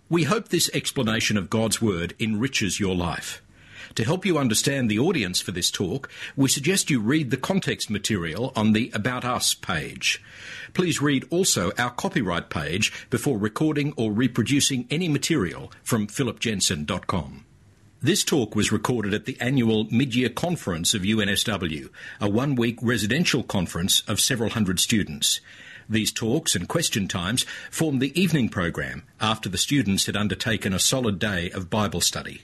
We hope this explanation of God's Word enriches your life. To help you understand the audience for this talk, we suggest you read the context material on the About Us page. Please read also our copyright page before recording or reproducing any material from philipjensen.com. This talk was recorded at the annual mid-year conference of UNSW, a one-week residential conference of several hundred students. These talks and question times formed the evening program after the students had undertaken a solid day of Bible study.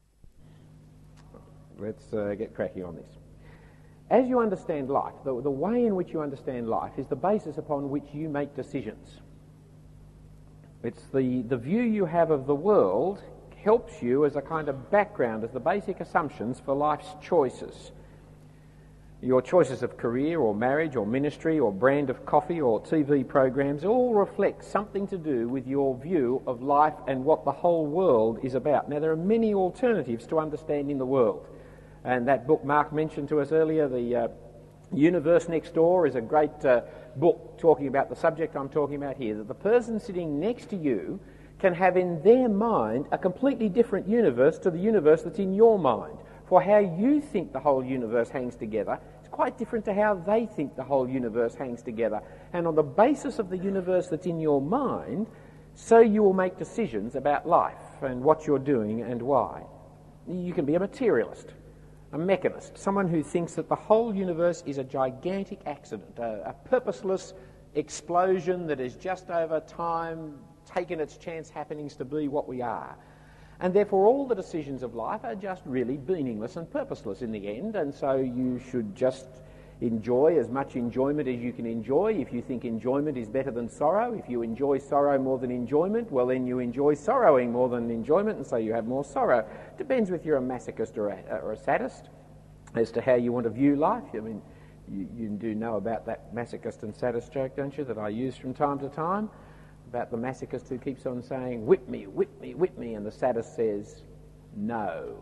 Let's get cracking on this. As you understand life, the way in which you understand life is the basis upon which you make decisions. It's the view you have of the world helps you as a kind of background, as the basic assumptions for life's choices. Your choices of career or marriage or ministry or brand of coffee or TV programs all reflect something to do with your view of life and what the whole world is about. Now, there are many alternatives to understanding the world. And that book Mark mentioned to us earlier, The Universe Next Door, is a great book talking about the subject I'm talking about here, that the person sitting next to you can have in their mind a completely different universe to the universe that's in your mind. For how you think the whole universe hangs together is quite different to how they think the whole universe hangs together. And on the basis of the universe that's in your mind, so you will make decisions about life and what you're doing and why. You can be a materialist, a mechanist, someone who thinks that the whole universe is a gigantic accident, a purposeless explosion that is just over time taken its chance happenings to be what we are. And therefore all the decisions of life are just really meaningless and purposeless in the end, and so you should just enjoy as much enjoyment as you can enjoy. If you think enjoyment is better than sorrow, if you enjoy sorrow more than enjoyment, well then you enjoy sorrowing more than enjoyment, and so you have more sorrow. Depends whether you're a masochist or a sadist as to how you want to view life. I mean, you do know about that masochist and sadist joke, don't you, that I use from time to time? About the masochist who keeps on saying, whip me, whip me, whip me, and the sadist says, no.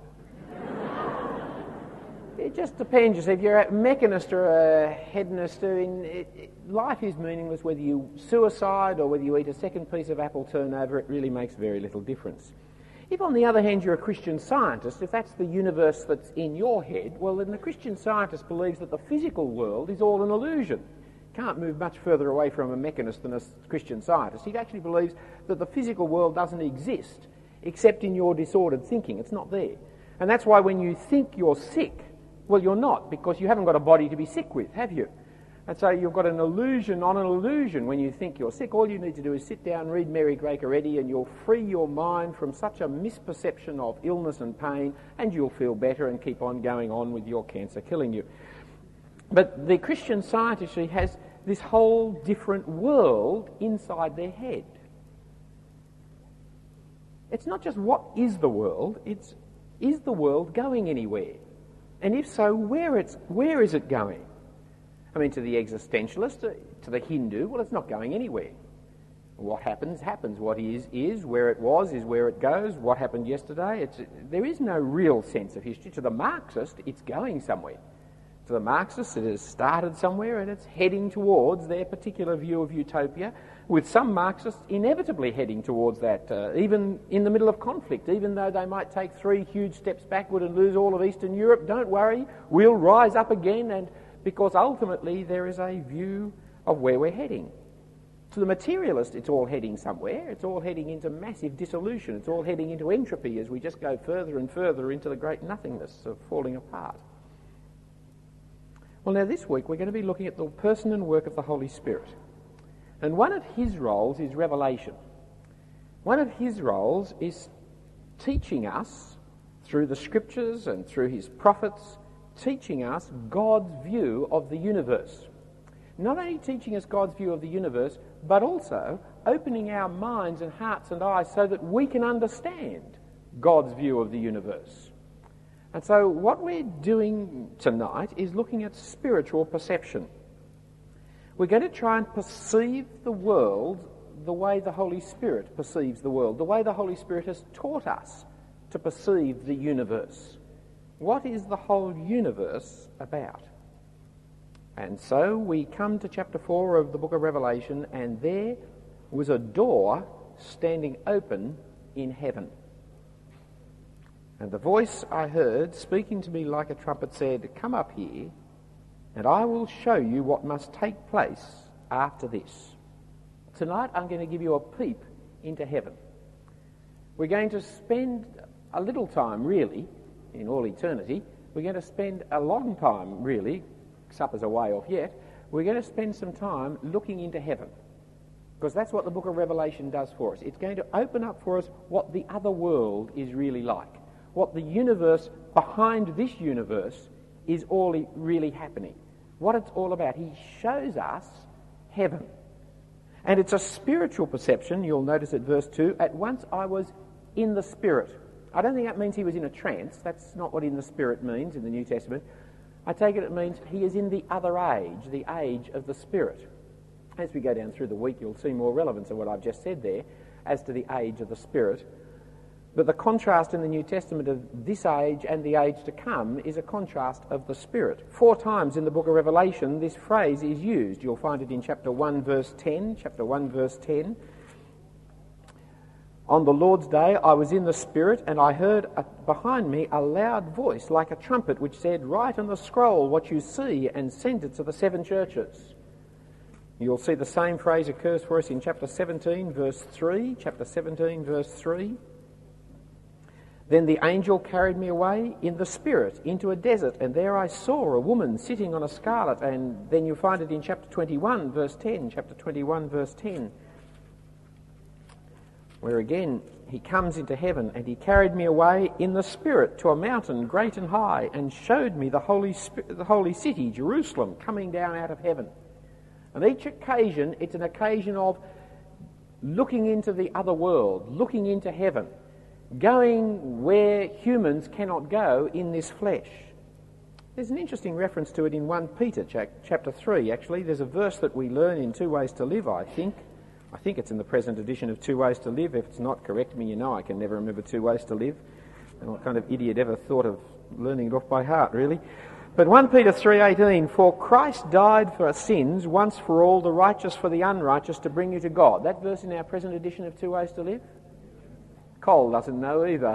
It just depends. You see, if you're a mechanist or a hedonist, life is meaningless. Whether you suicide or whether you eat a second piece of apple turnover, it really makes very little difference. If, on the other hand, you're a Christian scientist, if that's the universe that's in your head, well, then the Christian scientist believes that the physical world is all an illusion. Can't move much further away from a mechanist than a Christian scientist. He actually believes that the physical world doesn't exist except in your disordered thinking. It's not there. And that's why when you think you're sick, well, you're not, because you haven't got a body to be sick with, have you? And so you've got an illusion on an illusion when you think you're sick. All you need to do is sit down, read Mary Graker Eddy, and you'll free your mind from such a misperception of illness and pain, and you'll feel better and keep on going on with your cancer killing you. But the Christian scientist has this whole different world inside their head. It's not just what is the world, it's is the world going anywhere? And if so, where is it going? I mean, to the existentialist, to the Hindu, well, it's not going anywhere. What happens, happens. What is. Where it was is where it goes. What happened yesterday, there is no real sense of history. To the Marxist, it's going somewhere. To the Marxists, it has started somewhere and it's heading towards their particular view of utopia, with some Marxists inevitably heading towards that, even in the middle of conflict. Even though they might take 3 huge steps backward and lose all of Eastern Europe, don't worry, we'll rise up again, and because ultimately there is a view of where we're heading. To the materialist, it's all heading somewhere. It's all heading into massive dissolution. It's all heading into entropy as we just go further and further into the great nothingness of falling apart. Well, now this week we're going to be looking at the person and work of the Holy Spirit. And one of his roles is revelation. One of his roles is teaching us, through the scriptures and through his prophets, teaching us God's view of the universe. Not only teaching us God's view of the universe, but also opening our minds and hearts and eyes so that we can understand God's view of the universe. And so what we're doing tonight is looking at spiritual perception. We're going to try and perceive the world the way the Holy Spirit perceives the world, the way the Holy Spirit has taught us to perceive the universe. What is the whole universe about? And so we come to chapter 4 of the book of Revelation, and there was a door standing open in heaven. And the voice I heard speaking to me like a trumpet said, "Come up here, and I will show you what must take place after this." Tonight I'm going to give you a peep into heaven. We're going to spend a little time, really, in all eternity. We're going to spend a long time, really, supper's a way off yet. We're going to spend some time looking into heaven, because that's what the book of Revelation does for us. It's going to open up for us what the other world is really like, what the universe behind this universe is all really happening, what it's all about. He shows us heaven. And it's a spiritual perception. You'll notice at verse 2, "At once I was in the Spirit." I don't think that means he was in a trance. That's not what "in the Spirit" means in the New Testament. I take it means he is in the other age, the age of the Spirit. As we go down through the week, you'll see more relevance of what I've just said there as to the age of the Spirit. But the contrast in the New Testament of this age and the age to come is a contrast of the Spirit. 4 times in the book of Revelation this phrase is used. You'll find it in chapter 1 verse 10, chapter 1 verse 10. "On the Lord's day I was in the Spirit, and I heard behind me a loud voice like a trumpet which said, 'Write on the scroll what you see and send it to the 7 churches.'" You'll see the same phrase occurs for us in chapter 17 verse 3, chapter 17 verse 3. "Then the angel carried me away in the Spirit into a desert, and there I saw a woman sitting on a scarlet." And then you find it in chapter 21 verse 10, chapter 21 verse 10, where again he comes into heaven, "And he carried me away in the Spirit to a mountain great and high, and showed me the holy city, Jerusalem, coming down out of heaven." On each occasion, it's an occasion of looking into the other world, looking into heaven, going where humans cannot go in this flesh. There's an interesting reference to it in 1 Peter chapter 3, actually. There's a verse that we learn in 2 Ways to Live, I think. I think it's in the present edition of 2 Ways to Live. If it's not, correct me. You know I can never remember 2 Ways to Live. And what kind of idiot ever thought of learning it off by heart, really? But 1 Peter 3:18, "For Christ died for our sins once for all, the righteous for the unrighteous, to bring you to God." That verse in our present edition of 2 Ways to Live? Cole doesn't know either.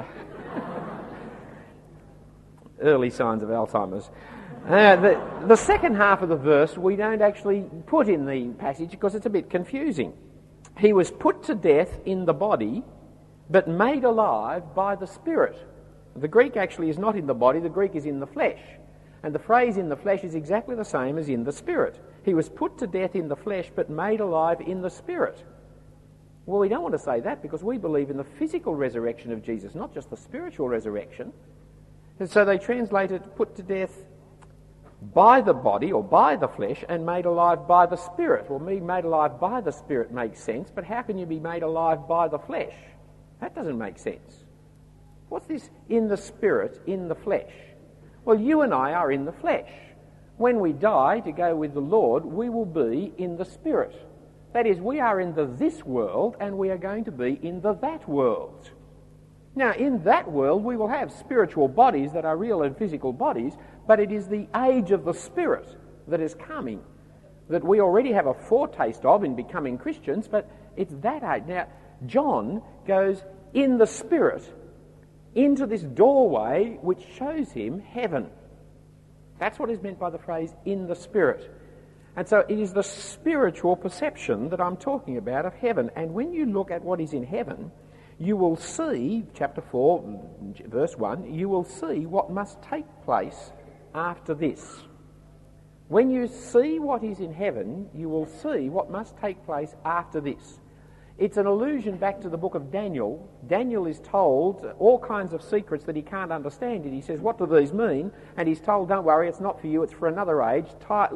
Early signs of Alzheimer's. The second half of the verse we don't actually put in the passage because it's a bit confusing. "He was put to death in the body, but made alive by the Spirit." The Greek actually is not in the body, the Greek is in the flesh. And the phrase "in the flesh" is exactly the same as "in the Spirit." He was put to death in the flesh, but made alive in the Spirit. Well, we don't want to say that because we believe in the physical resurrection of Jesus, not just the spiritual resurrection. And so they translate it "put to death by the body or by the flesh and made alive by the Spirit." Well, being made alive by the Spirit makes sense, but how can you be made alive by the flesh? That doesn't make sense. What's this "in the Spirit, in the flesh"? Well, you and I are in the flesh. When we die to go with the Lord, we will be in the Spirit. That is, we are in the this world and we are going to be in the that world. Now, in that world we will have spiritual bodies that are real and physical bodies, but it is the age of the Spirit that is coming, that we already have a foretaste of in becoming Christians, but it's that age. Now, John goes in the Spirit into this doorway which shows him heaven. That's what is meant by the phrase "in the Spirit." And so it is the spiritual perception that I'm talking about of heaven. And when you look at what is in heaven, you will see, chapter 4, verse 1, you will see what must take place after this. When you see what is in heaven, you will see what must take place after this. It's an allusion back to the book of Daniel. Daniel is told all kinds of secrets that he can't understand. And he says, "What do these mean?" And he's told, "Don't worry, it's not for you, it's for another age.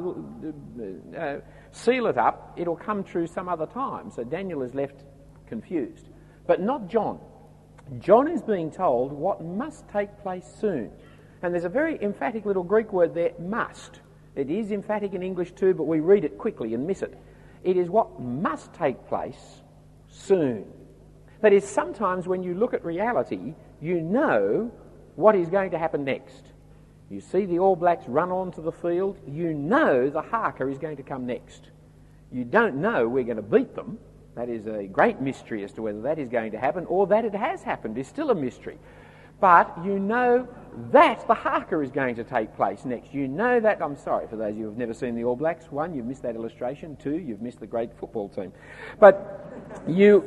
Seal it up, it'll come true some other time." So Daniel is left confused. But not John. John is being told what must take place soon. And there's a very emphatic little Greek word there, "must." It is emphatic in English too, but we read it quickly and miss it. It is what must take place soon. That is, sometimes when you look at reality, you know what is going to happen next. You see the All Blacks run onto the field, you know the haka is going to come next. You don't know we're going to beat them, That is a great mystery as to whether that is going to happen or that it has happened is still a mystery. But you know that the haka is going to take place next. You know that, I'm sorry for those of you who have never seen the All Blacks. One, you've missed that illustration. Two, you've missed the great football team. But you,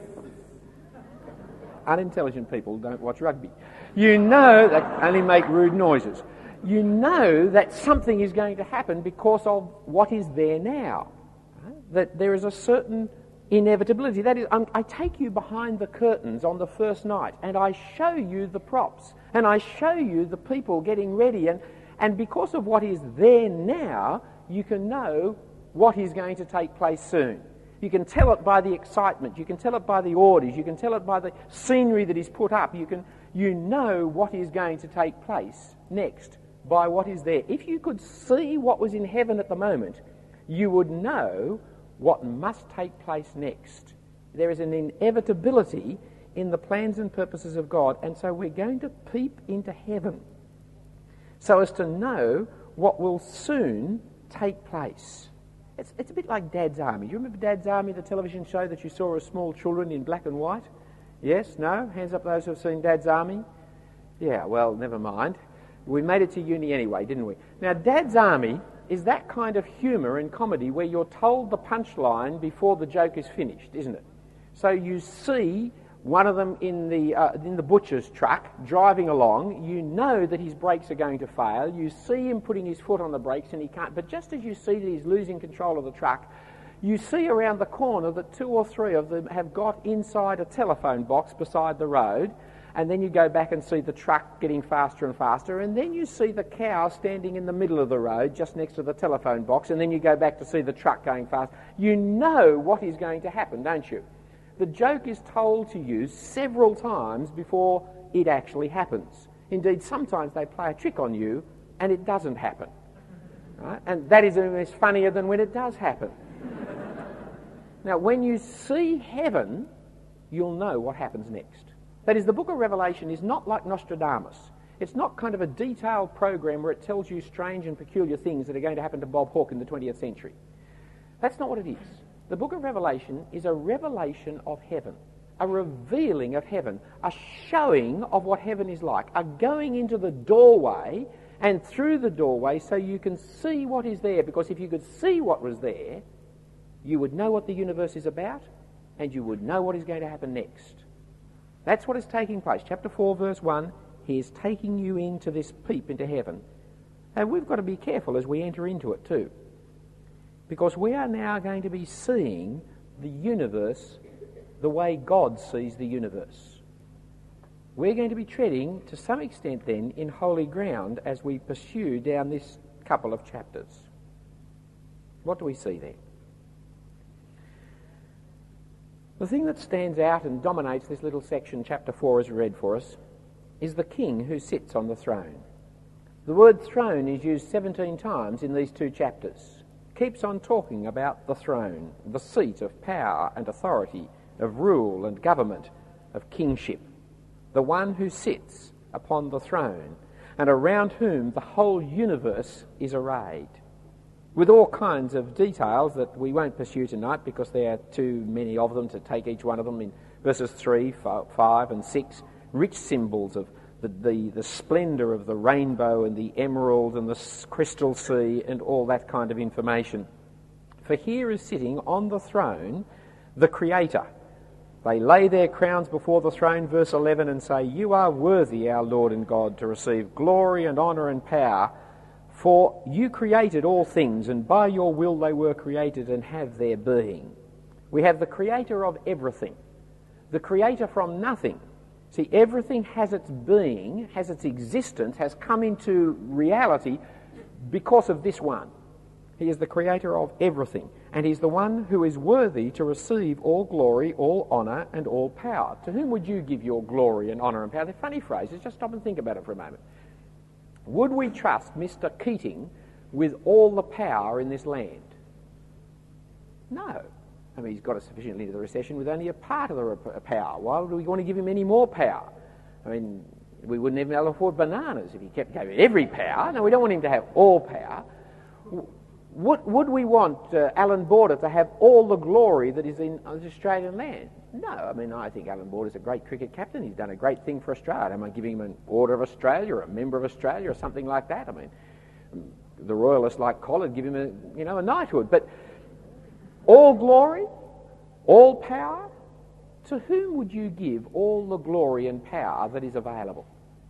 unintelligent people don't watch rugby. You know that only make rude noises. You know that something is going to happen because of what is there now. Right? That there is a certain inevitability. That is, I take you behind the curtains on the first night and I show you the props and I show you the people getting ready, and because of what is there now, you can know what is going to take place soon. You can tell it by the excitement, you can tell it by the orders, you can tell it by the scenery that is put up, you know what is going to take place next by what is there. If you could see what was in heaven at the moment, you would know what must take place next. There is an inevitability in the plans and purposes of God, and so we're going to peep into heaven so as to know what will soon take place. It's a bit like Dad's Army. Do you remember Dad's Army, the television show that you saw as small children in black and white? Yes? No? Hands up those who have seen Dad's Army? Yeah, well, never mind. We made it to uni anyway, didn't we? Now, Dad's Army is that kind of humour and comedy where you're told the punchline before the joke is finished, isn't it? So you see one of them in the butcher's truck driving along. You know that his brakes are going to fail. You see him putting his foot on the brakes and he can't. But just as you see that he's losing control of the truck, you see around the corner that 2 or 3 of them have got inside a telephone box beside the road. And then you go back and see the truck getting faster and faster, and then you see the cow standing in the middle of the road just next to the telephone box, and then you go back to see the truck going fast. You know what is going to happen, don't you? The joke is told to you several times before it actually happens. Indeed, sometimes they play a trick on you and it doesn't happen. Right? And that is almost funnier than when it does happen. Now, when you see heaven, you'll know what happens next. That is, the book of Revelation is not like Nostradamus. It's not kind of a detailed program where it tells you strange and peculiar things that are going to happen to Bob Hawke in the 20th century. That's not what it is. The book of Revelation is a revelation of heaven, a revealing of heaven, a showing of what heaven is like, a going into the doorway and through the doorway so you can see what is there, because if you could see what was there, you would know what the universe is about and you would know what is going to happen next. That's what is taking place. Chapter 4, verse 1, he is taking you into this peep into heaven. And we've got to be careful as we enter into it too, because we are now going to be seeing the universe the way God sees the universe. We're going to be treading, to some extent then, in holy ground as we pursue down this couple of chapters. What do we see there? The thing that stands out and dominates this little section, chapter 4, as read for us, is the king who sits on the throne. The word throne is used 17 times in these 2 chapters. It keeps on talking about the throne, the seat of power and authority, of rule and government, of kingship. The one who sits upon the throne and around whom the whole universe is arrayed, with all kinds of details that we won't pursue tonight because there are too many of them to take each one of them in verses 3, 5 and 6, rich symbols of the splendour of the rainbow and the emerald and the crystal sea and all that kind of information. For here is sitting on the throne the Creator. They lay their crowns before the throne, verse 11, and say, "You are worthy, our Lord and God, to receive glory and honour and power, for you created all things, and by your will they were created and have their being." We have the Creator of everything, the Creator from nothing. See, everything has its being, has its existence, has come into reality because of this one. He is the Creator of everything, and He's the one who is worthy to receive all glory, all honour, and all power. To whom would you give your glory and honour and power? They're funny phrases. Just stop and think about it for a moment. Would we trust Mr. Keating with all the power in this land? No. I mean, he's got us sufficiently into the recession with only a part of the power. Why would we want to give him any more power? I mean, we wouldn't even be able to afford bananas if he gave every power. No, we don't want him to have all power. Would we want Alan Border to have all the glory that is in Australian land? No. I mean, I think Alan Border's a great cricket captain. He's done a great thing for Australia. Am I giving him an Order of Australia or a Member of Australia or something like that? I mean, the Royalists like Collard give him a knighthood. But all glory, all power, to whom would you give all the glory and power that is available?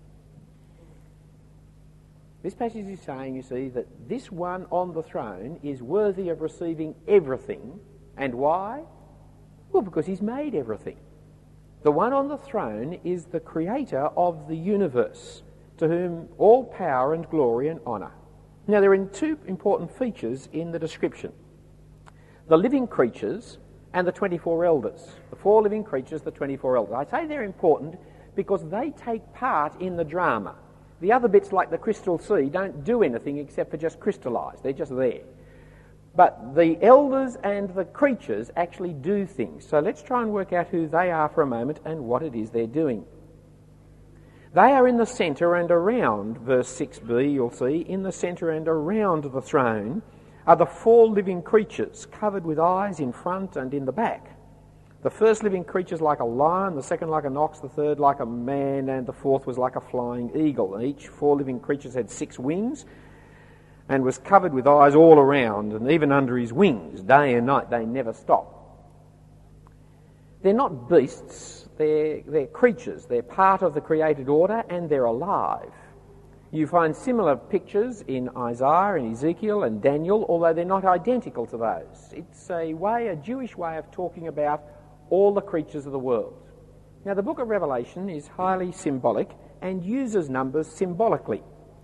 This passage is saying, you see, that this one on the throne is worthy of receiving everything. And why? Well, because he's made everything. The one on the throne is the creator of the universe, to whom all power and glory and honour. Now, there are two important features in the description. The living creatures and the 24 elders. The 4 living creatures, the 24 elders. I say they're important because they take part in the drama. The other bits, like the crystal sea, don't do anything except for just crystallise. They're just there. But the elders and the creatures actually do things. So let's try and work out who they are for a moment and what it is they're doing. They are in the centre and around, verse 6b, you'll see, in the centre and around the throne are the 4 living creatures, covered with eyes in front and in the back. The first living creature is like a lion, the second like an ox, the third like a man, and the fourth was like a flying eagle. And each 4 living creatures had 6 wings and was covered with eyes all around, and even under his wings, day and night, they never stop. They're not beasts, they're creatures. They're part of the created order, and they're alive. You find similar pictures in Isaiah and Ezekiel and Daniel, although they're not identical to those. It's a Jewish way of talking about all the creatures of the world. Now, the book of Revelation is highly symbolic and uses numbers symbolically.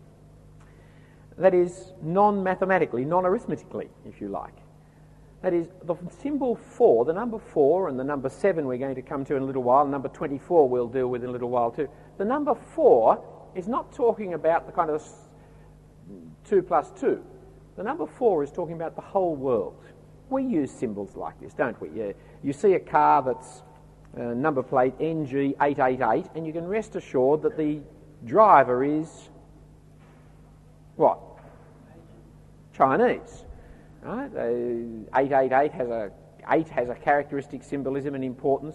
That is, non-mathematically, non-arithmetically, if you like. That is, the symbol 4, the number 4 and the number 7 we're going to come to in a little while, number 24 we'll deal with in a little while too. The number 4 is not talking about the kind of 2 plus 2. The number 4 is talking about the whole world. We use symbols like this, don't we? You see a car that's number plate NG888, and you can rest assured that the driver is what? Chinese. Right? 888 has a characteristic symbolism and importance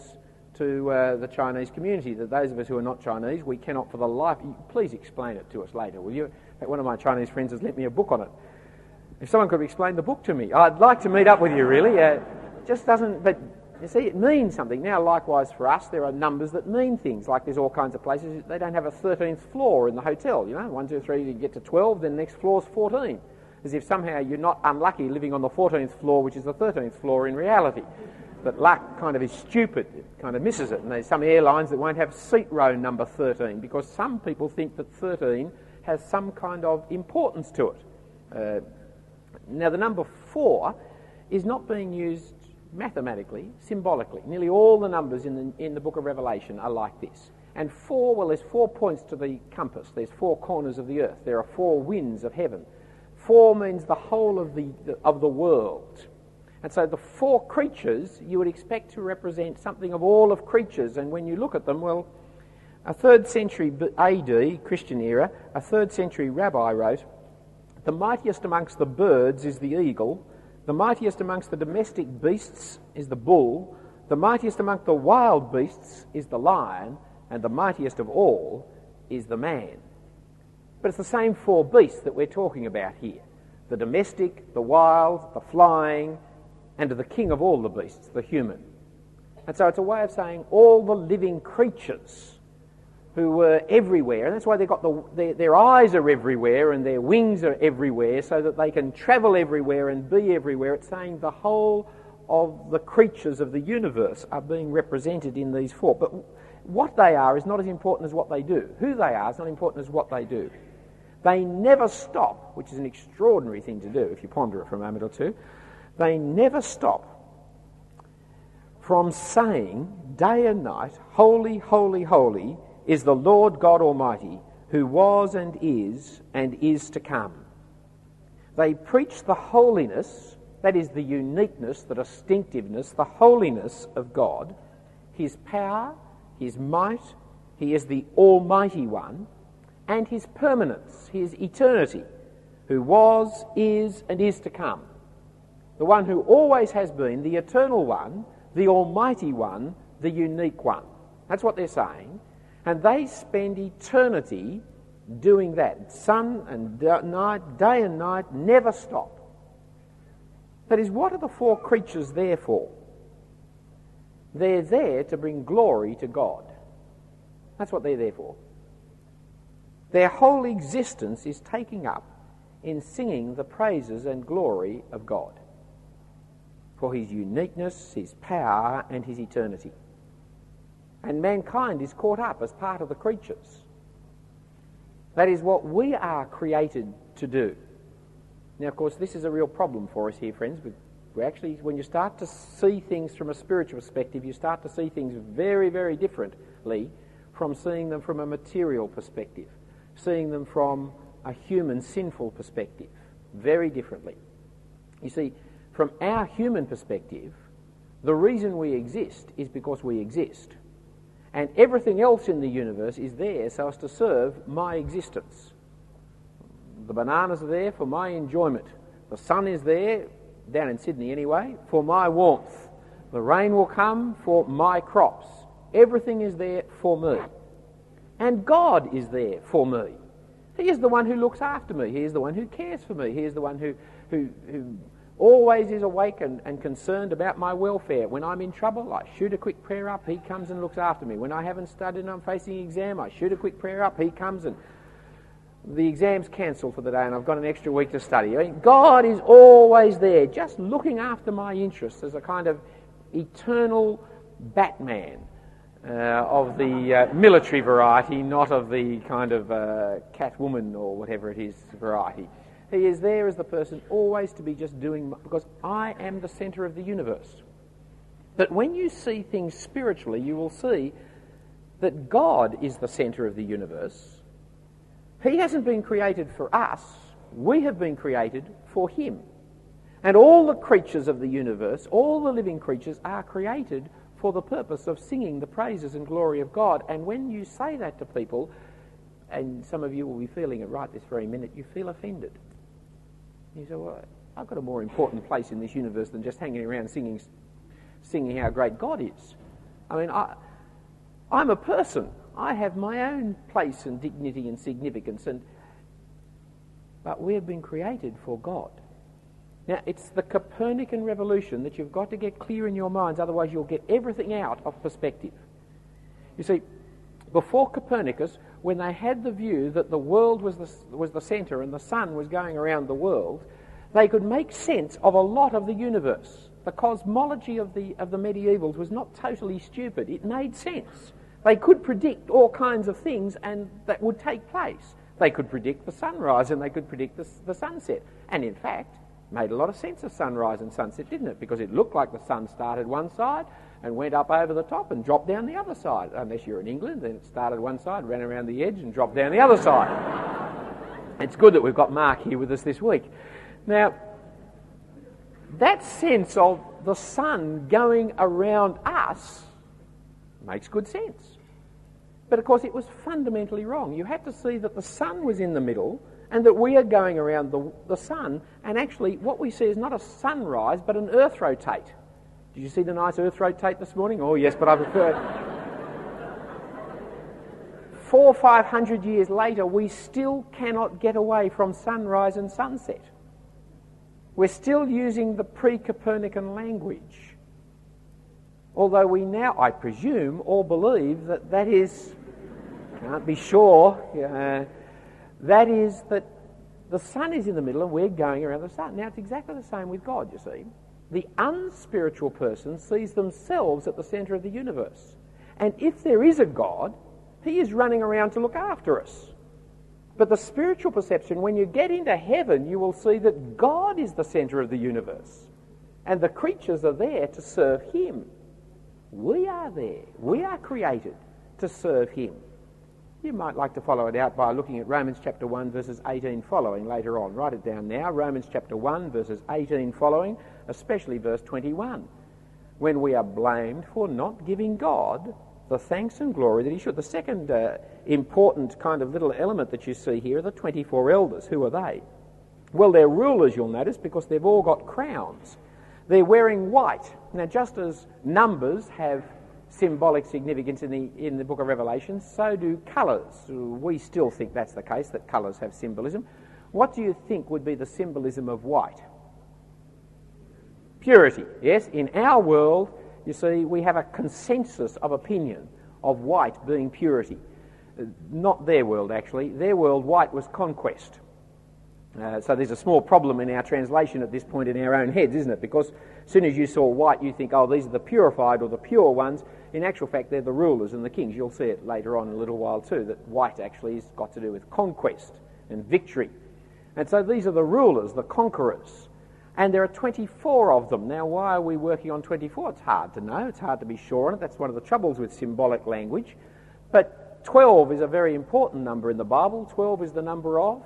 to the Chinese community that those of us who are not Chinese, we cannot for the life... Please explain it to us later, will you? In fact, one of my Chinese friends has lent me a book on it. If someone could explain the book to me, I'd like to meet up with you, really. Just doesn't... But, you see, it means something. Now, likewise for us, there are numbers that mean things. Like there's all kinds of places, they don't have a 13th floor in the hotel, you know. 1, 2, 3, you get to 12, then the next floor's 14. As if somehow you're not unlucky living on the 14th floor, which is the 13th floor in reality. But luck kind of is stupid, it kind of misses it. And there's some airlines that won't have seat row number 13 because some people think that 13 has some kind of importance to it. Now, the number 4 is not being used mathematically, symbolically. Nearly all the numbers in the book of Revelation are like this. And 4, well, there's 4 points to the compass. There's 4 corners of the earth. There are 4 winds of heaven. 4 means the whole of the world. And so the 4 creatures you would expect to represent something of all of creatures. And when you look at them, well, a 3rd century AD, Christian era, a 3rd century rabbi wrote, "The mightiest amongst the birds is the eagle, the mightiest amongst the domestic beasts is the bull, the mightiest amongst the wild beasts is the lion, and the mightiest of all is the man." But it's the same 4 beasts that we're talking about here. The domestic, the wild, the flying, and the king of all the beasts, the human. And so it's a way of saying all the living creatures who were everywhere, and that's why they've got their eyes are everywhere and their wings are everywhere so that they can travel everywhere and be everywhere. It's saying the whole of the creatures of the universe are being represented in these 4. But what they are is not as important as what they do. Who they are is not important as what they do. They never stop, which is an extraordinary thing to do if you ponder it for a moment or two. They never stop from saying day and night, "Holy, holy, holy is the Lord God Almighty, who was and is to come." They preach the holiness, that is the uniqueness, the distinctiveness, the holiness of God, his power, his might, he is the Almighty One, and his permanence, his eternity. who was, is, and is to come. The one who always has been, the eternal one, the almighty one, the unique one. That's what they're saying. And they spend eternity doing that. Sun and night, day and night, never stop. That is, what are the four creatures there for? They're there to bring glory to God. That's what they're there for. Their whole existence is taken up in singing the praises and glory of God for his uniqueness, his power, and his eternity. And mankind is caught up as part of the creatures. That is what we are created to do. Now, of course, this is a real problem for us here, friends. We actually, when you start to see things from a spiritual perspective, you start to see things very, very differently from seeing them from a material perspective, seeing them from a human, sinful perspective, very differently. You see, from our human perspective, the reason we exist is because we exist. And everything else in the universe is there so as to serve my existence. The bananas are there for my enjoyment. The sun is there, down in Sydney anyway, for my warmth. The rain will come for my crops. Everything is there for me. And God is there for me. He is the one who looks after me. He is the one who cares for me. He is the one who always is awake and concerned about my welfare. When I'm in trouble, I shoot a quick prayer up, he comes and looks after me. When I haven't studied and I'm facing an exam, I shoot a quick prayer up, he comes and the exam's cancelled for the day and I've got an extra week to study. I mean, God is always there, just looking after my interests as a kind of eternal Batman of the military variety, not of the kind of Catwoman or whatever it is variety. He is there as the person always to be just doing, because I am the centre of the universe. But when you see things spiritually, you will see that God is the centre of the universe. He hasn't been created for us. We have been created for him. And all the creatures of the universe, all the living creatures, are created for the purpose of singing the praises and glory of God. And when you say that to people, and some of you will be feeling it right this very minute, you feel offended. You say, well, I've got a more important place in this universe than just hanging around singing how great God is. I mean, I'm a person. I have my own place and dignity and significance, but we have been created for God. Now, it's the Copernican revolution that you've got to get clear in your minds, otherwise you'll get everything out of perspective. You see, before Copernicus, when they had the view that the world was the centre and the sun was going around the world, they could make sense of a lot of the universe. The cosmology of the medievals was not totally stupid. It made sense. They could predict all kinds of things and that would take place. They could predict the sunrise and they could predict the sunset. And in fact, made a lot of sense of sunrise and sunset, didn't it? Because it looked like the sun started one side and went up over the top and dropped down the other side. Unless you're in England, then it started one side, ran around the edge and dropped down the other side. It's good that we've got Mark here with us this week. Now, that sense of the sun going around us makes good sense. But of course it was fundamentally wrong. You had to see that the sun was in the middle and that we are going around the sun, and actually what we see is not a sunrise but an earth rotate. Did you see the nice earth rotate this morning? Oh yes, but I prefer 400 or 500 years later, we still cannot get away from sunrise and sunset. We're still using the pre-Copernican language. Although we now, I presume, all believe that is, can't be sure, that is that the sun is in the middle and we're going around the sun. Now, it's exactly the same with God, you see. The unspiritual person sees themselves at the centre of the universe. And if there is a God, he is running around to look after us. But the spiritual perception, when you get into heaven, you will see that God is the centre of the universe. And the creatures are there to serve him. We are there. We are created to serve him. You might like to follow it out by looking at Romans chapter 1 verses 18 following later on. Write it down now. Romans chapter 1 verses 18 following, especially verse 21. When we are blamed for not giving God the thanks and glory that he should. The second important kind of little element that you see here are the 24 elders. Who are they? Well, they're rulers, you'll notice, because they've all got crowns. They're wearing white. Now, just as numbers have symbolic significance in the book of Revelation, so do colours. We still think that's the case, that colours have symbolism. What do you think would be the symbolism of white? Purity. Yes, in our world, you see, we have a consensus of opinion of white being purity. Not their world, actually. Their world, white was conquest. So there's a small problem in our translation at this point in our own heads, isn't it? Because as soon as you saw white, you think, oh, these are the purified or the pure ones. In actual fact, they're the rulers and the kings. You'll see it later on in a little while too, that white actually has got to do with conquest and victory. And so these are the rulers, the conquerors. And there are 24 of them. Now, why are we working on 24? It's hard to know. It's hard to be sure on it. That's one of the troubles with symbolic language. But 12 is a very important number in the Bible. 12 is the number of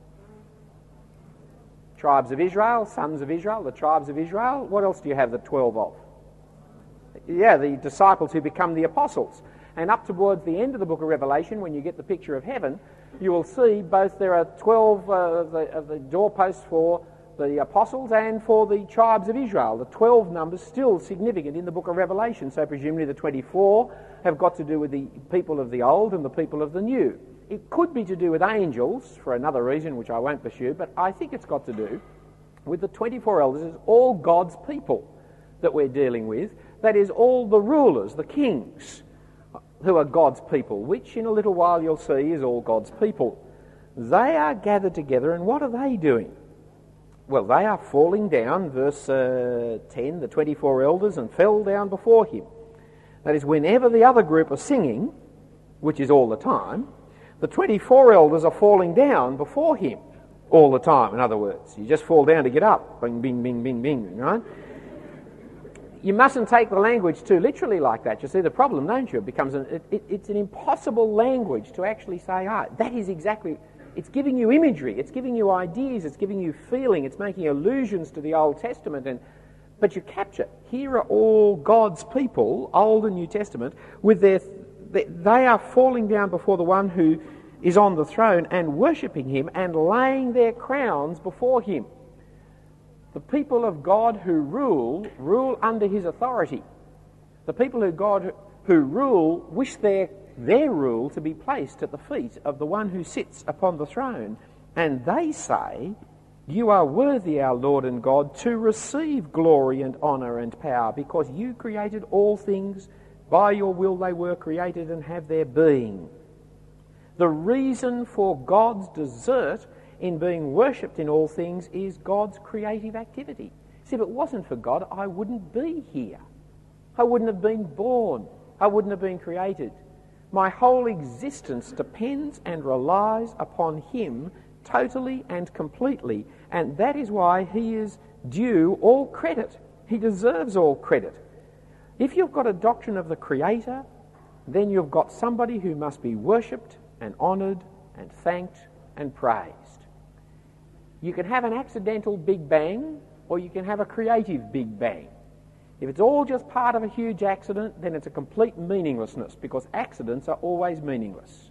tribes of Israel, sons of Israel, the tribes of Israel. What else do you have the 12 of? Yeah, the disciples who become the apostles. And up towards the end of the book of Revelation, when you get the picture of heaven, you will see both there are 12 of the doorposts for the apostles and for the tribes of Israel. The 12 numbers still significant in the book of Revelation. So presumably the 24 have got to do with the people of the old and the people of the new. It could be to do with angels for another reason, which I won't pursue, but I think it's got to do with the 24 elders as all God's people that we're dealing with. That is, all the rulers, the kings, who are God's people, which in a little while you'll see is all God's people. They are gathered together, and what are they doing? Well, they are falling down, verse 10, the 24 elders, and fell down before him. That is, whenever the other group are singing, which is all the time, the 24 elders are falling down before him all the time, in other words. You just fall down to get up. Bing, bing, bing, bing, bing, right? You mustn't take the language too literally like that. You see the problem, don't you? It becomes it's an impossible language to actually say, that is exactly... It's giving you imagery, it's giving you ideas, it's giving you feeling, it's making allusions to the Old Testament, but you capture, here are all God's people, Old and New Testament, with they are falling down before the one who is on the throne and worshipping him and laying their crowns before him. The people of God who rule under his authority. The people who rule wish their rule to be placed at the feet of the one who sits upon the throne. And they say, you are worthy, our Lord and God, to receive glory and honour and power, because you created all things. By your will they were created and have their being. The reason for God's desert in being worshipped in all things is God's creative activity. See, if it wasn't for God, I wouldn't be here. I wouldn't have been born. I wouldn't have been created. My whole existence depends and relies upon him totally and completely, and that is why he is due all credit. He deserves all credit. If you've got a doctrine of the Creator, then you've got somebody who must be worshipped and honoured and thanked and praised. You can have an accidental Big Bang, or you can have a creative Big Bang. If it's all just part of a huge accident, then it's a complete meaninglessness, because accidents are always meaningless.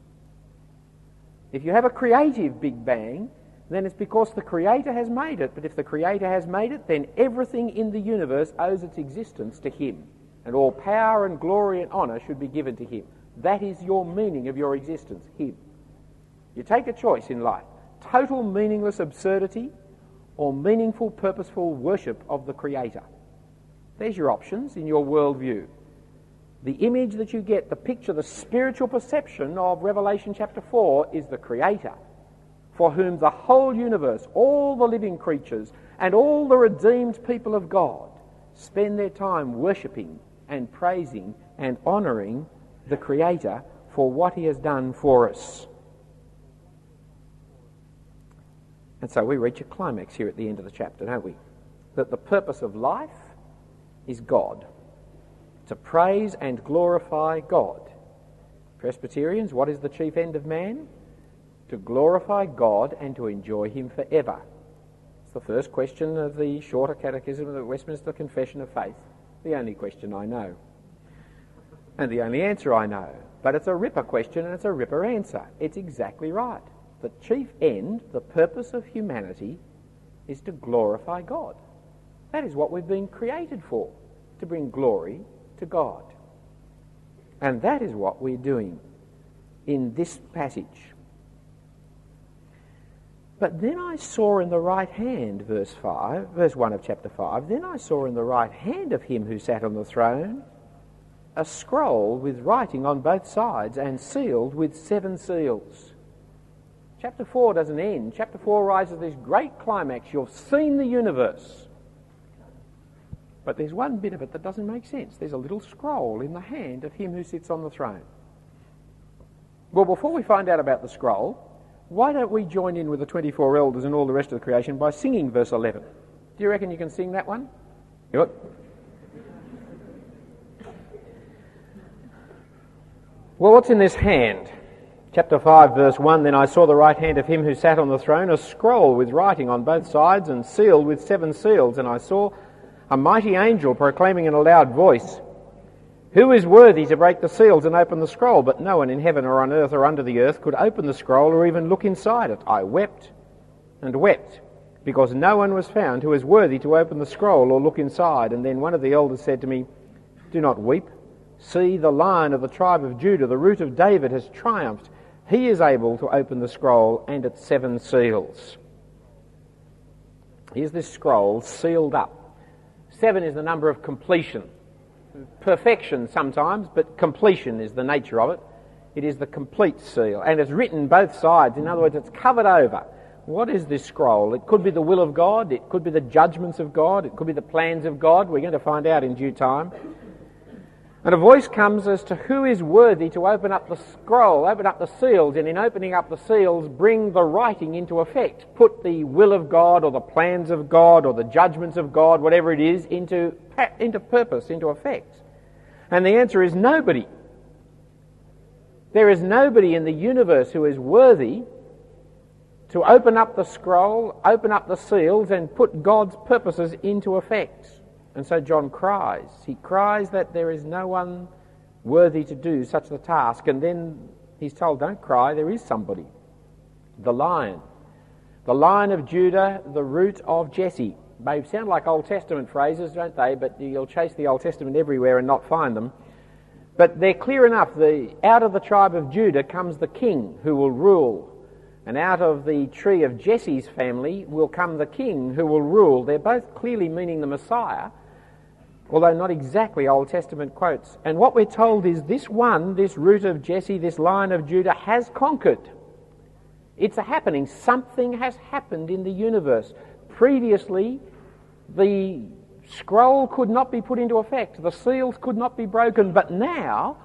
If you have a creative Big Bang, then it's because the Creator has made it. But if the Creator has made it, then everything in the universe owes its existence to him. And all power and glory and honour should be given to him. That is your meaning of your existence, him. You take a choice in life. Total meaningless absurdity or meaningful, purposeful worship of the Creator. There's your options in your worldview. The image that you get, the picture, the spiritual perception of Revelation chapter 4 is the Creator, for whom the whole universe, all the living creatures, and all the redeemed people of God spend their time worshipping and praising and honouring the Creator for what he has done for us. And so we reach a climax here at the end of the chapter, don't we? That the purpose of life is God. To praise and glorify God. Presbyterians, what is the chief end of man? To glorify God and to enjoy him forever. It's the first question of the Shorter Catechism of the Westminster Confession of Faith. The only question I know. And the only answer I know. But it's a ripper question and it's a ripper answer. It's exactly right. The chief end, the purpose of humanity, is to glorify God. That is what we've been created for, to bring glory to God. And that is what we're doing in this passage. But then I saw in the right hand, verse 1 of chapter 5, then I saw in the right hand of him who sat on the throne a scroll with writing on both sides and sealed with 7 seals. Chapter 4 doesn't end. Chapter 4 rises this great climax. You've seen the universe. But there's one bit of it that doesn't make sense. There's a little scroll in the hand of him who sits on the throne. Well, before we find out about the scroll, why don't we join in with the 24 elders and all the rest of the creation by singing verse 11? Do you reckon you can sing that one? Yep. Well, what's in this hand? Chapter 5, verse 1, then I saw the right hand of him who sat on the throne, a scroll with writing on both sides and sealed with 7 seals. And I saw a mighty angel proclaiming in a loud voice, "Who is worthy to break the seals and open the scroll?" But no one in heaven or on earth or under the earth could open the scroll or even look inside it. I wept and wept, because no one was found who was worthy to open the scroll or look inside. And then one of the elders said to me, "Do not weep. See, the Lion of the tribe of Judah, the Root of David, has triumphed. He is able to open the scroll and its 7 seals." Here's this scroll sealed up. 7 is the number of completion. Perfection sometimes, but completion is the nature of it. It is the complete seal. And it's written both sides. In other words, it's covered over. What is this scroll? It could be the will of God. It could be the judgments of God. It could be the plans of God. We're going to find out in due time. And a voice comes as to who is worthy to open up the scroll, open up the seals, and in opening up the seals, bring the writing into effect. Put the will of God or the plans of God or the judgments of God, whatever it is, into purpose, into effect. And the answer is nobody. There is nobody in the universe who is worthy to open up the scroll, open up the seals, and put God's purposes into effect. And so John cries. He cries that there is no one worthy to do such a task. And then he's told, don't cry, there is somebody. The Lion. The Lion of Judah, the Root of Jesse. They sound like Old Testament phrases, don't they? But you'll chase the Old Testament everywhere and not find them. But they're clear enough. Out of the tribe of Judah comes the king who will rule. And out of the tree of Jesse's family will come the king who will rule. They're both clearly meaning the Messiah, although not exactly Old Testament quotes. And what we're told is this one, this Root of Jesse, this Lion of Judah, has conquered. It's a happening. Something has happened in the universe. Previously, the scroll could not be put into effect. The seals could not be broken. But now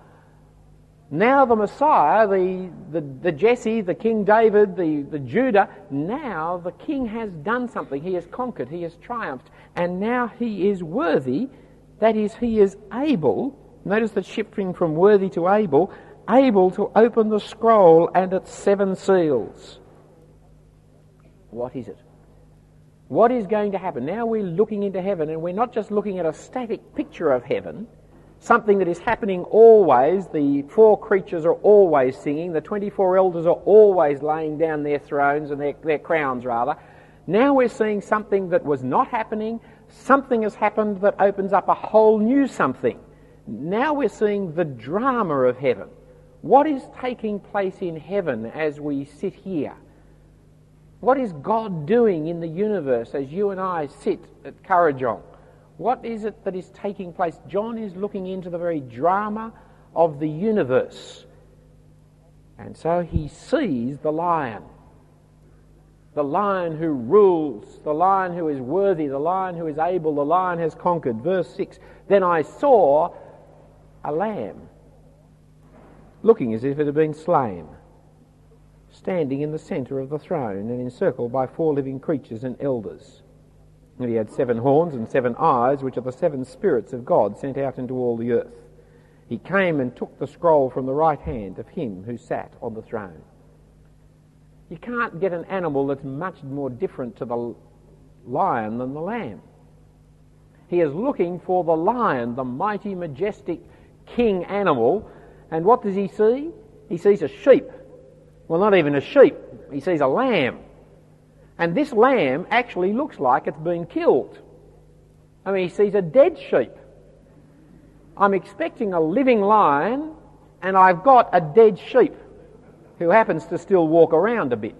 the Messiah, the Jesse, the King David, the Judah, now the king has done something. He has conquered. He has triumphed. And now he is worthy. That is, he is able, notice the shifting from worthy to able to open the scroll and its 7 seals. What is it? What is going to happen? Now we're looking into heaven, and we're not just looking at a static picture of heaven, something that is happening always. The 4 creatures are always singing. The 24 elders are always laying down their thrones and their crowns, rather. Now we're seeing something that was not happening. Something has happened that opens up a whole new something. Now we're seeing the drama of heaven. What is taking place in heaven as we sit here? What is God doing in the universe as you and I sit at Kurrajong? What is it that is taking place? John is looking into the very drama of the universe. And so he sees the Lion. The Lion who rules, the Lion who is worthy, the Lion who is able, the Lion has conquered. Verse 6, then I saw a lamb, looking as if it had been slain, standing in the centre of the throne and encircled by 4 living creatures and elders. And he had 7 horns and 7 eyes, which are the 7 spirits of God sent out into all the earth. He came and took the scroll from the right hand of him who sat on the throne. You can't get an animal that's much more different to the lion than the lamb. He is looking for the lion, the mighty, majestic king animal. And what does he see? He sees a sheep. Well, not even a sheep. He sees a lamb. And this lamb actually looks like it's been killed. I mean, he sees a dead sheep. I'm expecting a living lion, and I've got a dead sheep who happens to still walk around a bit.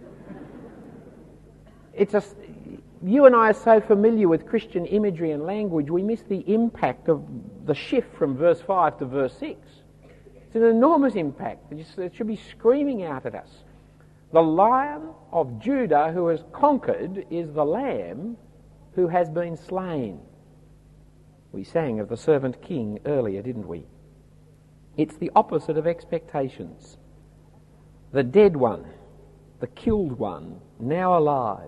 You and I are so familiar with Christian imagery and language, we miss the impact of the shift from verse 5 to verse 6. It's an enormous impact. It should be screaming out at us. The Lion of Judah who has conquered is the Lamb who has been slain. We sang of the servant king earlier, didn't we? It's the opposite of expectations. The dead one, the killed one, now alive.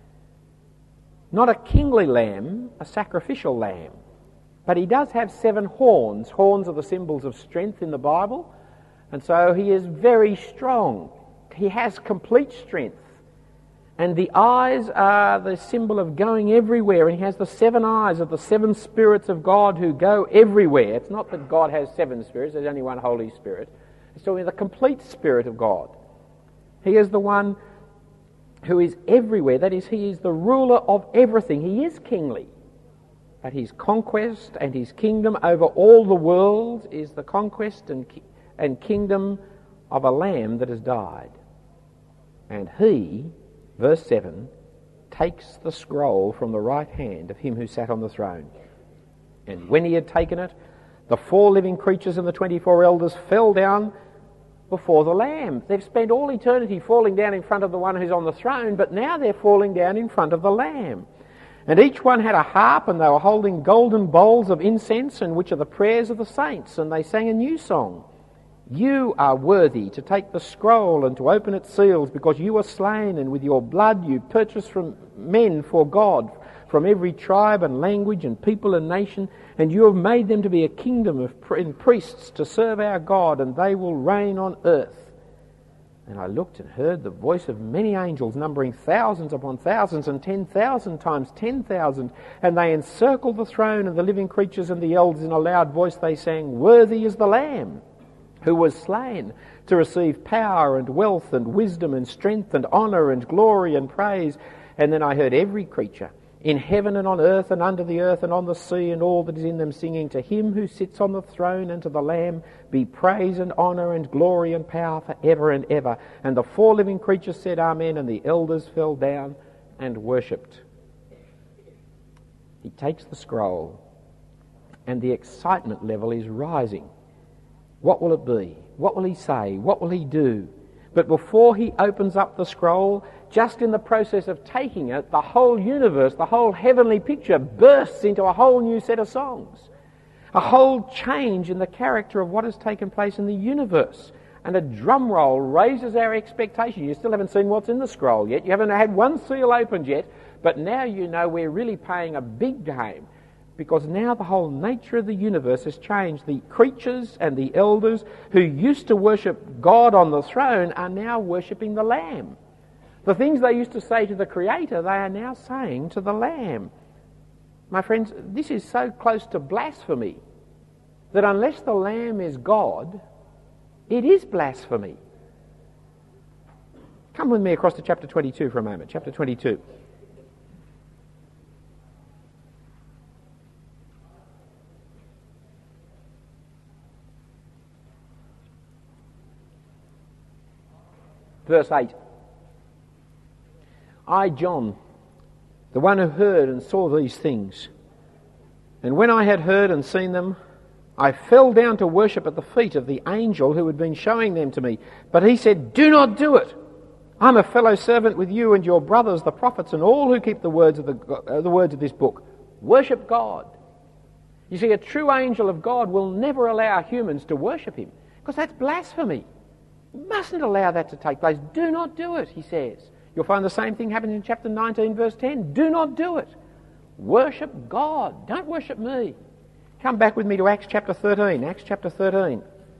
Not a kingly lamb, a sacrificial lamb. But he does have 7 horns. Horns are the symbols of strength in the Bible. And so he is very strong. He has complete strength. And the eyes are the symbol of going everywhere. And he has the 7 eyes of the 7 spirits of God who go everywhere. It's not that God has 7 spirits. There's only one Holy Spirit. It's talking of the complete Spirit of God. He is the one who is everywhere. That is, he is the ruler of everything. He is kingly. But his conquest and his kingdom over all the world is the conquest and kingdom of a lamb that has died. And he, verse 7, takes the scroll from the right hand of him who sat on the throne. And when he had taken it, the 4 living creatures and the 24 elders fell down before the Lamb. They've spent all eternity falling down in front of the one who's on the throne, but now they're falling down in front of the Lamb. And each one had a harp, and they were holding golden bowls of incense, in which are the prayers of the saints, and they sang a new song. You are worthy to take the scroll and to open its seals, because you were slain, and with your blood you purchased from men for God, from every tribe and language and people and nation, and you have made them to be a kingdom of priests to serve our God, and they will reign on earth. And I looked and heard the voice of many angels, numbering thousands upon thousands and 10,000 times 10,000, and they encircled the throne and the living creatures and the elders. In a loud voice they sang, Worthy is the Lamb who was slain to receive power and wealth and wisdom and strength and honour and glory and praise. And then I heard every creature in heaven and on earth and under the earth and on the sea and all that is in them singing, To him who sits on the throne and to the Lamb be praise and honour and glory and power for ever and ever. And the 4 living creatures said Amen, and the elders fell down and worshipped. He takes the scroll, and the excitement level is rising. What will it be? What will he say? What will he do? But before he opens up the scroll, just in the process of taking it, the whole universe, the whole heavenly picture bursts into a whole new set of songs. A whole change in the character of what has taken place in the universe. And a drum roll raises our expectation. You still haven't seen what's in the scroll yet. You haven't had one seal opened yet. But now you know we're really playing a big game. Because now the whole nature of the universe has changed. The creatures and the elders who used to worship God on the throne are now worshipping the Lamb. The things they used to say to the Creator, they are now saying to the Lamb. My friends, this is so close to blasphemy that unless the Lamb is God, it is blasphemy. Come with me across to chapter 22 for a moment. Chapter 22. Verse 8. I, John, the one who heard and saw these things, and when I had heard and seen them, I fell down to worship at the feet of the angel who had been showing them to me. But he said, Do not do it. I'm a fellow servant with you and your brothers, the prophets, and all who keep the words of this book. Worship God. You see, a true angel of God will never allow humans to worship him, because that's blasphemy. You mustn't allow that to take place. Do not do it, he says. You'll find the same thing happening in chapter 19, verse 10. Do not do it. Worship God. Don't worship me. Come back with me to Acts chapter 13. Acts chapter 13.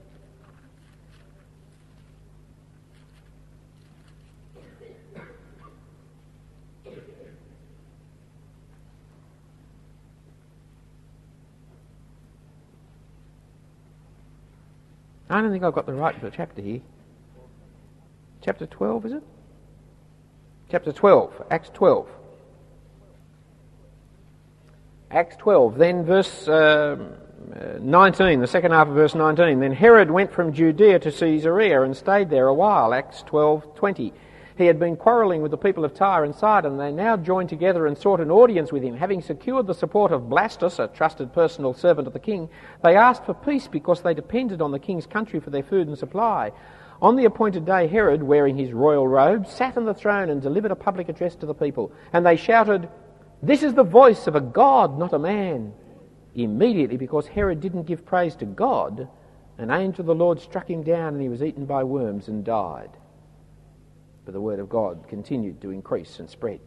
I don't think I've got the right chapter here. Chapter 12, is it? Chapter 12, Acts 12. Acts 12, then verse 19, the second half of verse 19. Then Herod went from Judea to Caesarea and stayed there a while. Acts 12:20. He had been quarrelling with the people of Tyre and Sidon. They now joined together and sought an audience with him. Having secured the support of Blastus, a trusted personal servant of the king, they asked for peace because they depended on the king's country for their food and supply. On the appointed day, Herod, wearing his royal robe, sat on the throne and delivered a public address to the people. And they shouted, "This is the voice of a God, not a man." Immediately, because Herod didn't give praise to God, an angel of the Lord struck him down and he was eaten by worms and died. But the word of God continued to increase and spread.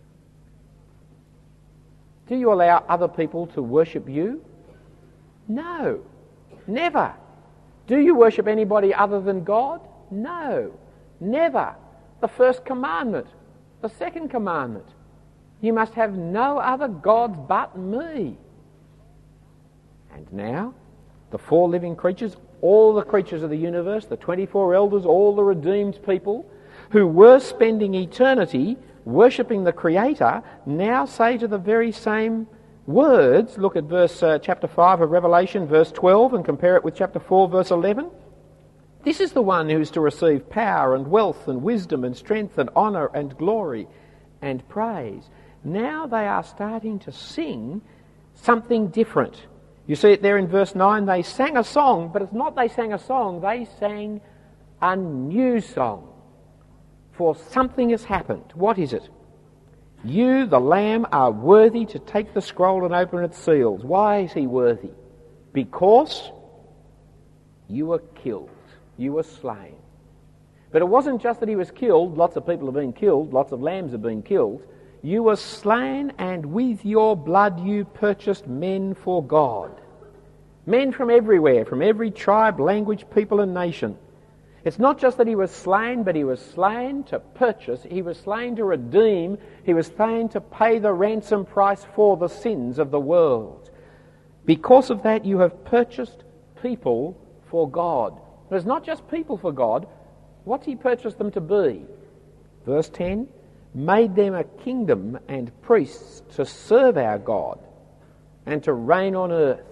Do you allow other people to worship you? No, never. Do you worship anybody other than God? No, never. The first commandment, the second commandment, you must have no other gods but me. And now, the four living creatures, all the creatures of the universe, the 24 elders, all the redeemed people who were spending eternity worshipping the Creator, now say to the very same words. Look at chapter 5 of Revelation, verse 12, and compare it with chapter 4, verse 11. This is the one who is to receive power and wealth and wisdom and strength and honour and glory and praise. Now they are starting to sing something different. You see it there in verse 9. They sang a song, but it's not they sang a song, they sang a new song. For something has happened. What is it? You, the Lamb, are worthy to take the scroll and open its seals. Why is he worthy? Because you were killed. You were slain. But it wasn't just that he was killed. Lots of people have been killed. Lots of lambs have been killed. You were slain, and with your blood you purchased men for God. Men from everywhere, from every tribe, language, people and nation. It's not just that he was slain, but he was slain to purchase, he was slain to redeem, he was slain to pay the ransom price for the sins of the world. Because of that, you have purchased people for God. But it's not just people for God. What's he purchased them to be? Verse 10, made them a kingdom and priests to serve our God and to reign on earth.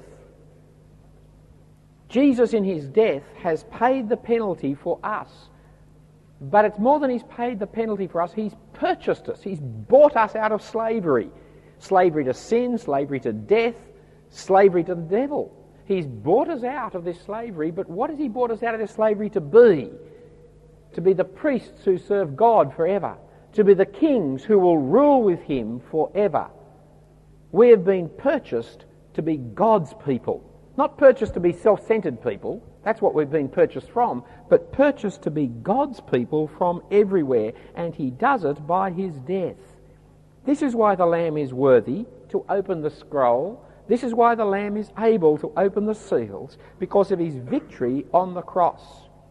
Jesus in his death has paid the penalty for us. But it's more than he's paid the penalty for us. He's purchased us. He's bought us out of slavery. Slavery to sin, slavery to death, slavery to the devil. He's bought us out of this slavery, but what has he bought us out of this slavery to be? To be the priests who serve God forever. To be the kings who will rule with him forever. We have been purchased to be God's people. Not purchased to be self-centered people, that's what we've been purchased from, but purchased to be God's people from everywhere, and he does it by his death. This is why the Lamb is worthy to open the scroll. This is why the Lamb is able to open the seals, because of his victory on the cross.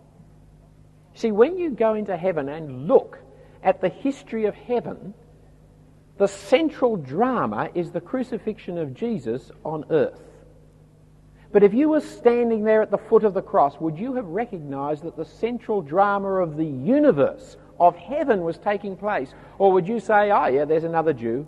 See, when you go into heaven and look at the history of heaven, the central drama is the crucifixion of Jesus on earth. But if you were standing there at the foot of the cross, would you have recognised that the central drama of the universe, of heaven, was taking place? Or would you say, oh yeah, there's another Jew?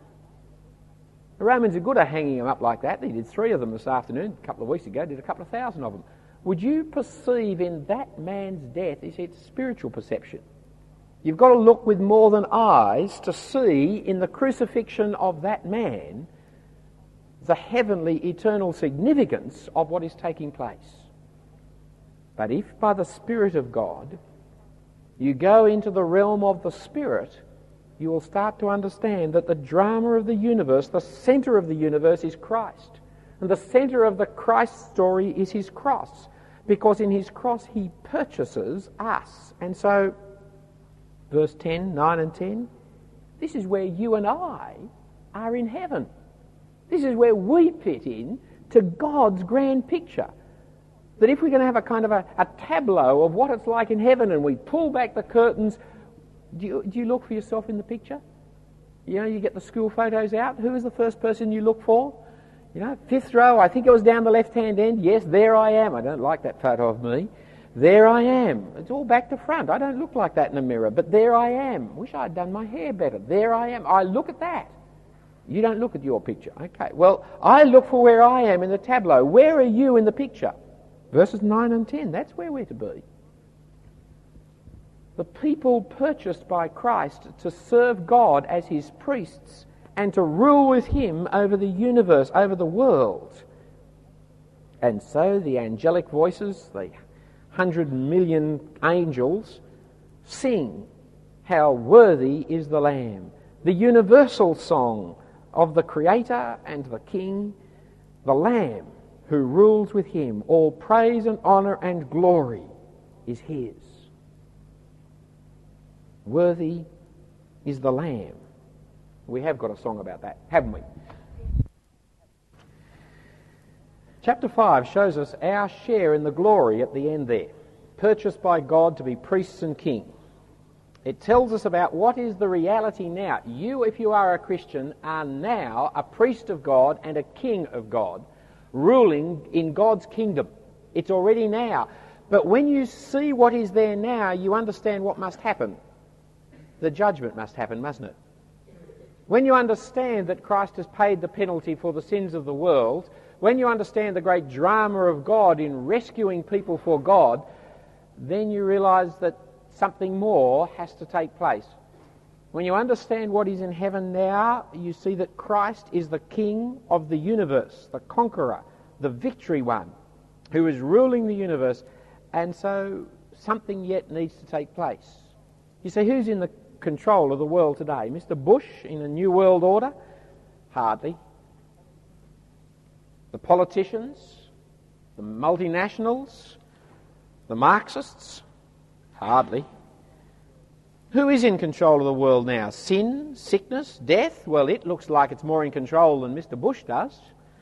The Romans are good at hanging them up like that. They did 3 of them this afternoon. A couple of weeks ago, did a couple of thousand of them. Would you perceive in that man's death, it's spiritual perception. You've got to look with more than eyes to see in the crucifixion of that man the heavenly, eternal significance of what is taking place. But if by the Spirit of God you go into the realm of the Spirit, you will start to understand that the drama of the universe, the centre of the universe, is Christ. And the centre of the Christ story is his cross, because in his cross he purchases us. And so, verse 10, 9 and 10, this is where you and I are in heaven. This is where we fit in to God's grand picture. That if we're going to have a kind of a tableau of what it's like in heaven and we pull back the curtains, do you look for yourself in the picture? You know, you get the school photos out. Who is the first person you look for? You know, 5th row, I think it was down the left-hand end. Yes, there I am. I don't like that photo of me. There I am. It's all back to front. I don't look like that in a mirror, but there I am. Wish I'd done my hair better. There I am. I look at that. You don't look at your picture. Okay, well, I look for where I am in the tableau. Where are you in the picture? Verses 9 and 10, that's where we're to be. The people purchased by Christ to serve God as his priests and to rule with him over the universe, over the world. And so the angelic voices, the 100 million angels, sing, how worthy is the Lamb. The universal song of the Creator and the King, the Lamb who rules with him. All praise and honour and glory is his. Worthy is the Lamb. We have got a song about that, haven't we? Chapter 5 shows us our share in the glory at the end there. Purchased by God to be priests and king. It tells us about what is the reality now. You, if you are a Christian, are now a priest of God and a king of God, ruling in God's kingdom. It's already now. But when you see what is there now, you understand what must happen. The judgment must happen, mustn't it? When you understand that Christ has paid the penalty for the sins of the world, when you understand the great drama of God in rescuing people for God, then you realise that something more has to take place. When you understand what is in heaven now, you see that Christ is the King of the universe, the conqueror, the victory one, who is ruling the universe, and so something yet needs to take place. You say, who's in the control of the world today? Mr. Bush in a new world order? Hardly. The politicians, the multinationals, the Marxists? Hardly. Who is in control of the world now? Sin, sickness, death? Well, it looks like it's more in control than Mr. Bush does.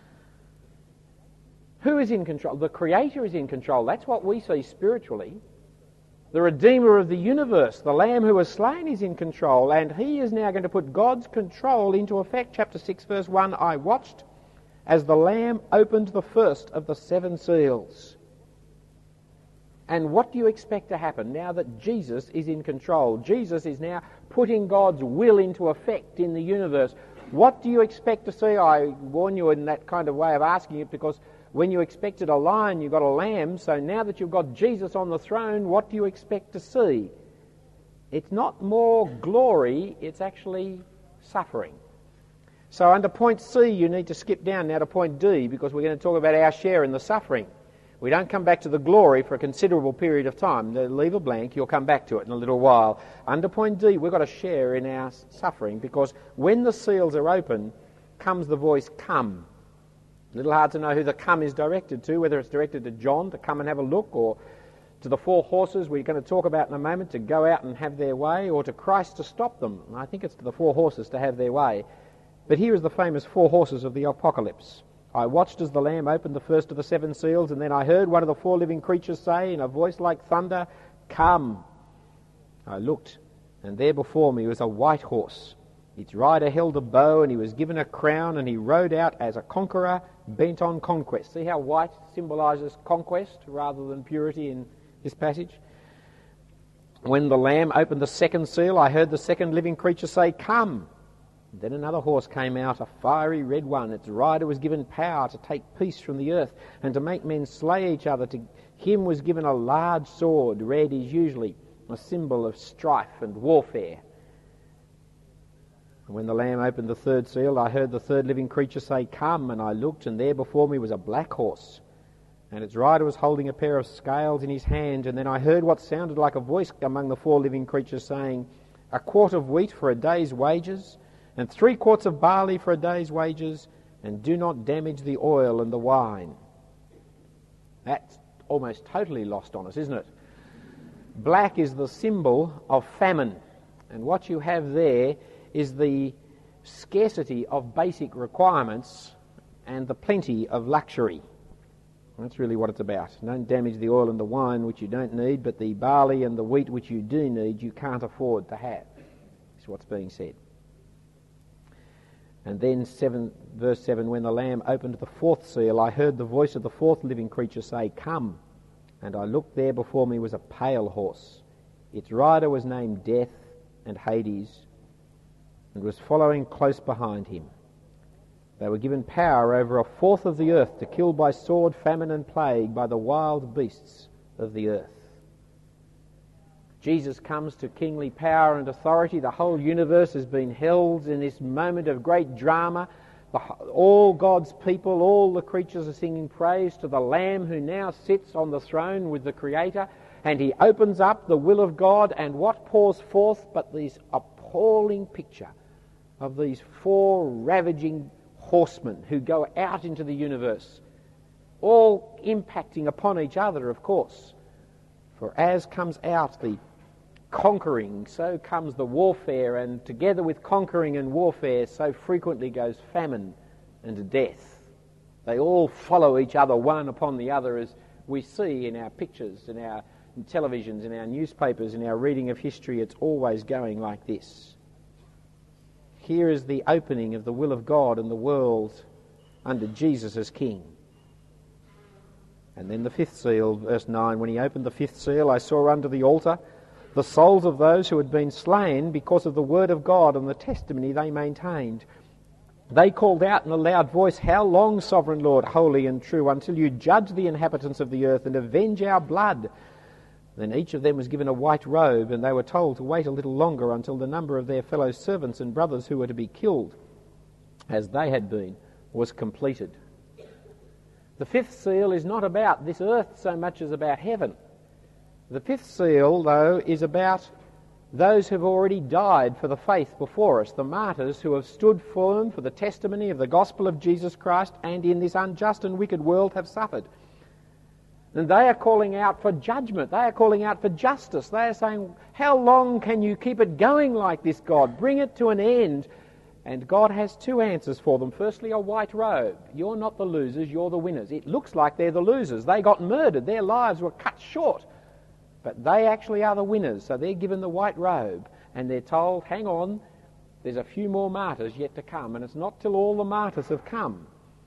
Who is in control? The Creator is in control. That's what we see spiritually. The Redeemer of the universe, the Lamb who was slain, is in control, and he is now going to put God's control into effect. Chapter 6, verse 1, I watched as the Lamb opened the first of the 7 seals. And what do you expect to happen now that Jesus is in control? Jesus is now putting God's will into effect in the universe. What do you expect to see? I warn you in that kind of way of asking it, because when you expected a lion, you got a lamb. So now that you've got Jesus on the throne, what do you expect to see? It's not more glory, it's actually suffering. So under point C, you need to skip down now to point D, because we're going to talk about our share in the suffering. We don't come back to the glory for a considerable period of time. Leave a blank, you'll come back to it in a little while. Under point D, we've got a share in our suffering, because when the seals are open, comes the voice, come. A little hard to know who the come is directed to, whether it's directed to John to come and have a look, or to the 4 horses we're going to talk about in a moment to go out and have their way, or to Christ to stop them. I think it's to the 4 horses to have their way. But here is the famous 4 horses of the apocalypse. I watched as the Lamb opened the first of the 7 seals, and then I heard one of the 4 living creatures say in a voice like thunder, come. I looked, and there before me was a white horse. Its rider held a bow, and he was given a crown, and he rode out as a conqueror bent on conquest. See how white symbolises conquest rather than purity in this passage? When the Lamb opened the 2nd seal, I heard the 2nd living creature say, come. Then another horse came out, a fiery red one. Its rider was given power to take peace from the earth and to make men slay each other. To him was given a large sword. Red is usually a symbol of strife and warfare. And when the Lamb opened the 3rd seal, I heard the 3rd living creature say, come. And I looked, and there before me was a black horse. And its rider was holding a pair of scales in his hand. And then I heard what sounded like a voice among the 4 living creatures saying, a quart of wheat for a day's wages, and 3 quarts of barley for a day's wages, and do not damage the oil and the wine. That's almost totally lost on us, isn't it? Black is the symbol of famine, and what you have there is the scarcity of basic requirements and the plenty of luxury. That's really what it's about. Don't damage the oil and the wine, which you don't need, but the barley and the wheat, which you do need, you can't afford to have. That's what's being said. And then verse 7, when the Lamb opened the 4th seal, I heard the voice of the 4th living creature say, come. And I looked, there before me was a pale horse. Its rider was named Death, and Hades, and was following close behind him. They were given power over a fourth of the earth to kill by sword, famine and plague, by the wild beasts of the earth. Jesus comes to kingly power and authority. The whole universe has been held in this moment of great drama. All God's people, all the creatures are singing praise to the Lamb who now sits on the throne with the Creator. And he opens up the will of God, and what pours forth but this appalling picture of these four ravaging horsemen who go out into the universe, all impacting upon each other, of course. For as comes out the conquering, so comes the warfare, and together with conquering and warfare, so frequently goes famine and death. They all follow each other, one upon the other, as we see in our pictures, in our televisions, in our newspapers, in our reading of history. It's always going like this. Here is the opening of the will of God in the world under Jesus as King. And then the fifth seal, verse 9, when he opened the fifth seal, I saw under the altar the souls of those who had been slain because of the word of God and the testimony they maintained. They called out in a loud voice, How long, Sovereign Lord, holy and true, until you judge the inhabitants of the earth and avenge our blood? Then each of them was given a white robe, and they were told to wait a little longer until the number of their fellow servants and brothers who were to be killed, as they had been, was completed. The fifth seal is not about this earth so much as about heaven. The fifth seal, though, is about those who have already died for the faith before us, the martyrs who have stood firm for the testimony of the gospel of Jesus Christ and in this unjust and wicked world have suffered. And they are calling out for judgment. They are calling out for justice. They are saying, how long can you keep it going like this, God? Bring it to an end. And God has two answers for them. Firstly, a white robe. You're not the losers, you're the winners. It looks like they're the losers. They got murdered. Their lives were cut short. But they actually are the winners. So they're given the white robe. And they're told, hang on, there's a few more martyrs yet to come. And it's not till all the martyrs have come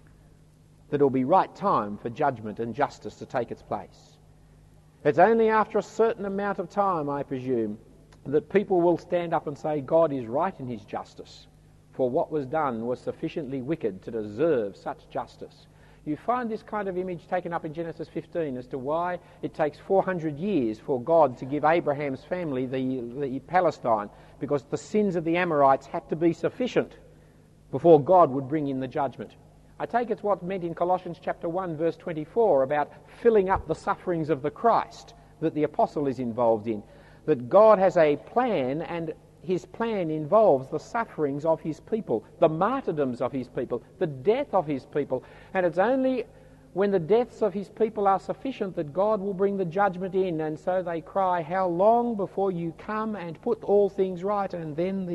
that it'll be right time for judgment and justice to take its place. It's only after a certain amount of time, I presume, that people will stand up and say God is right in his justice, for what was done was sufficiently wicked to deserve such justice. You find this kind of image taken up in Genesis 15 as to why it takes 400 years for God to give Abraham's family the Palestine, because the sins of the Amorites had to be sufficient before God would bring in the judgment. I take it's what's meant in Colossians chapter 1 verse 24 about filling up the sufferings of the Christ that the apostle is involved in. That God has a plan, and his plan involves the sufferings of his people, the martyrdoms of his people, the death of his people. And it's only when the deaths of his people are sufficient that God will bring the judgment in. And so they cry, how long before you come and put all things right? And then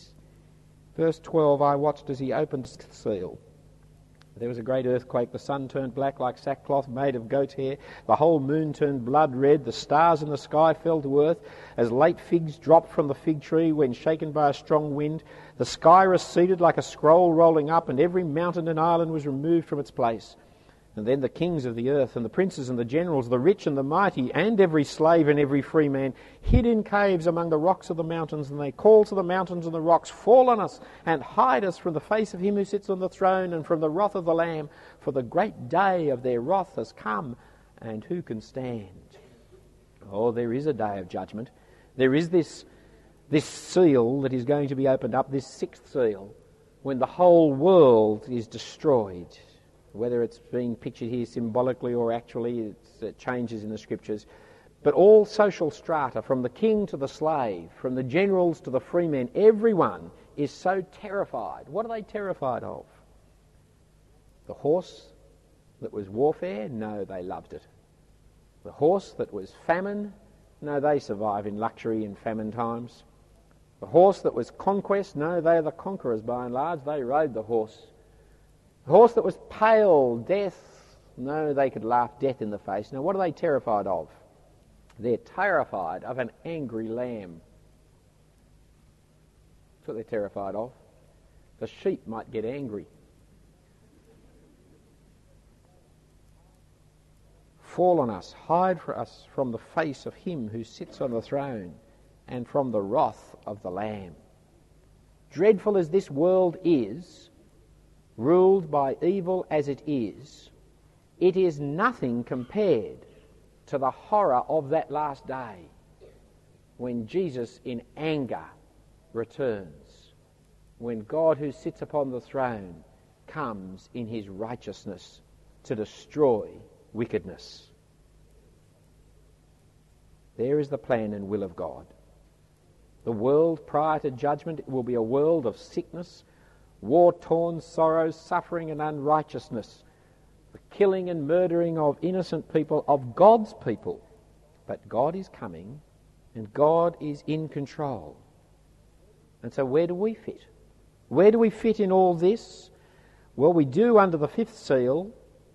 verse 12, I watched as he opened the seal. There was a great earthquake. The sun turned black like sackcloth made of goat's hair. The whole moon turned blood red. The stars in the sky fell to earth as late figs drop from the fig tree when shaken by a strong wind. The sky receded like a scroll rolling up, and every mountain and island was removed from its place. And then the kings of the earth and the princes and the generals, the rich and the mighty, and every slave and every free man, hid in caves among the rocks of the mountains, and they called to the mountains and the rocks, fall on us and hide us from the face of him who sits on the throne and from the wrath of the Lamb, for the great day of their wrath has come, and who can stand? Oh, there is a day of judgment. There is this seal that is going to be opened up, this sixth seal, when the whole world is destroyed. Whether it's being pictured here symbolically or actually, it changes in the scriptures. But all social strata, from the king to the slave, from the generals to the free men, everyone is so terrified. What are they terrified of? The horse that was warfare? No, they loved it. The horse that was famine? No, they survive in luxury in famine times. The horse that was conquest? No, they are the conquerors by and large. They rode the horse. The horse that was pale, death, no, they could laugh death in the face. Now, what are they terrified of? They're terrified of an angry lamb. That's what they're terrified of. The sheep might get angry. fall on us, hide for us from the face of him who sits on the throne and from the wrath of the Lamb. Dreadful as this world is, ruled by evil as it is nothing compared to the horror of that last day when Jesus in anger returns, when God who sits upon the throne comes in his righteousness to destroy wickedness. There is the plan and will of God. The world prior to judgment will be a world of sickness, war-torn sorrow, suffering and unrighteousness, the killing and murdering of innocent people, of God's people. But God is coming and God is in control. And so where do we fit? Where do we fit in all this? Well, we do under the fifth seal,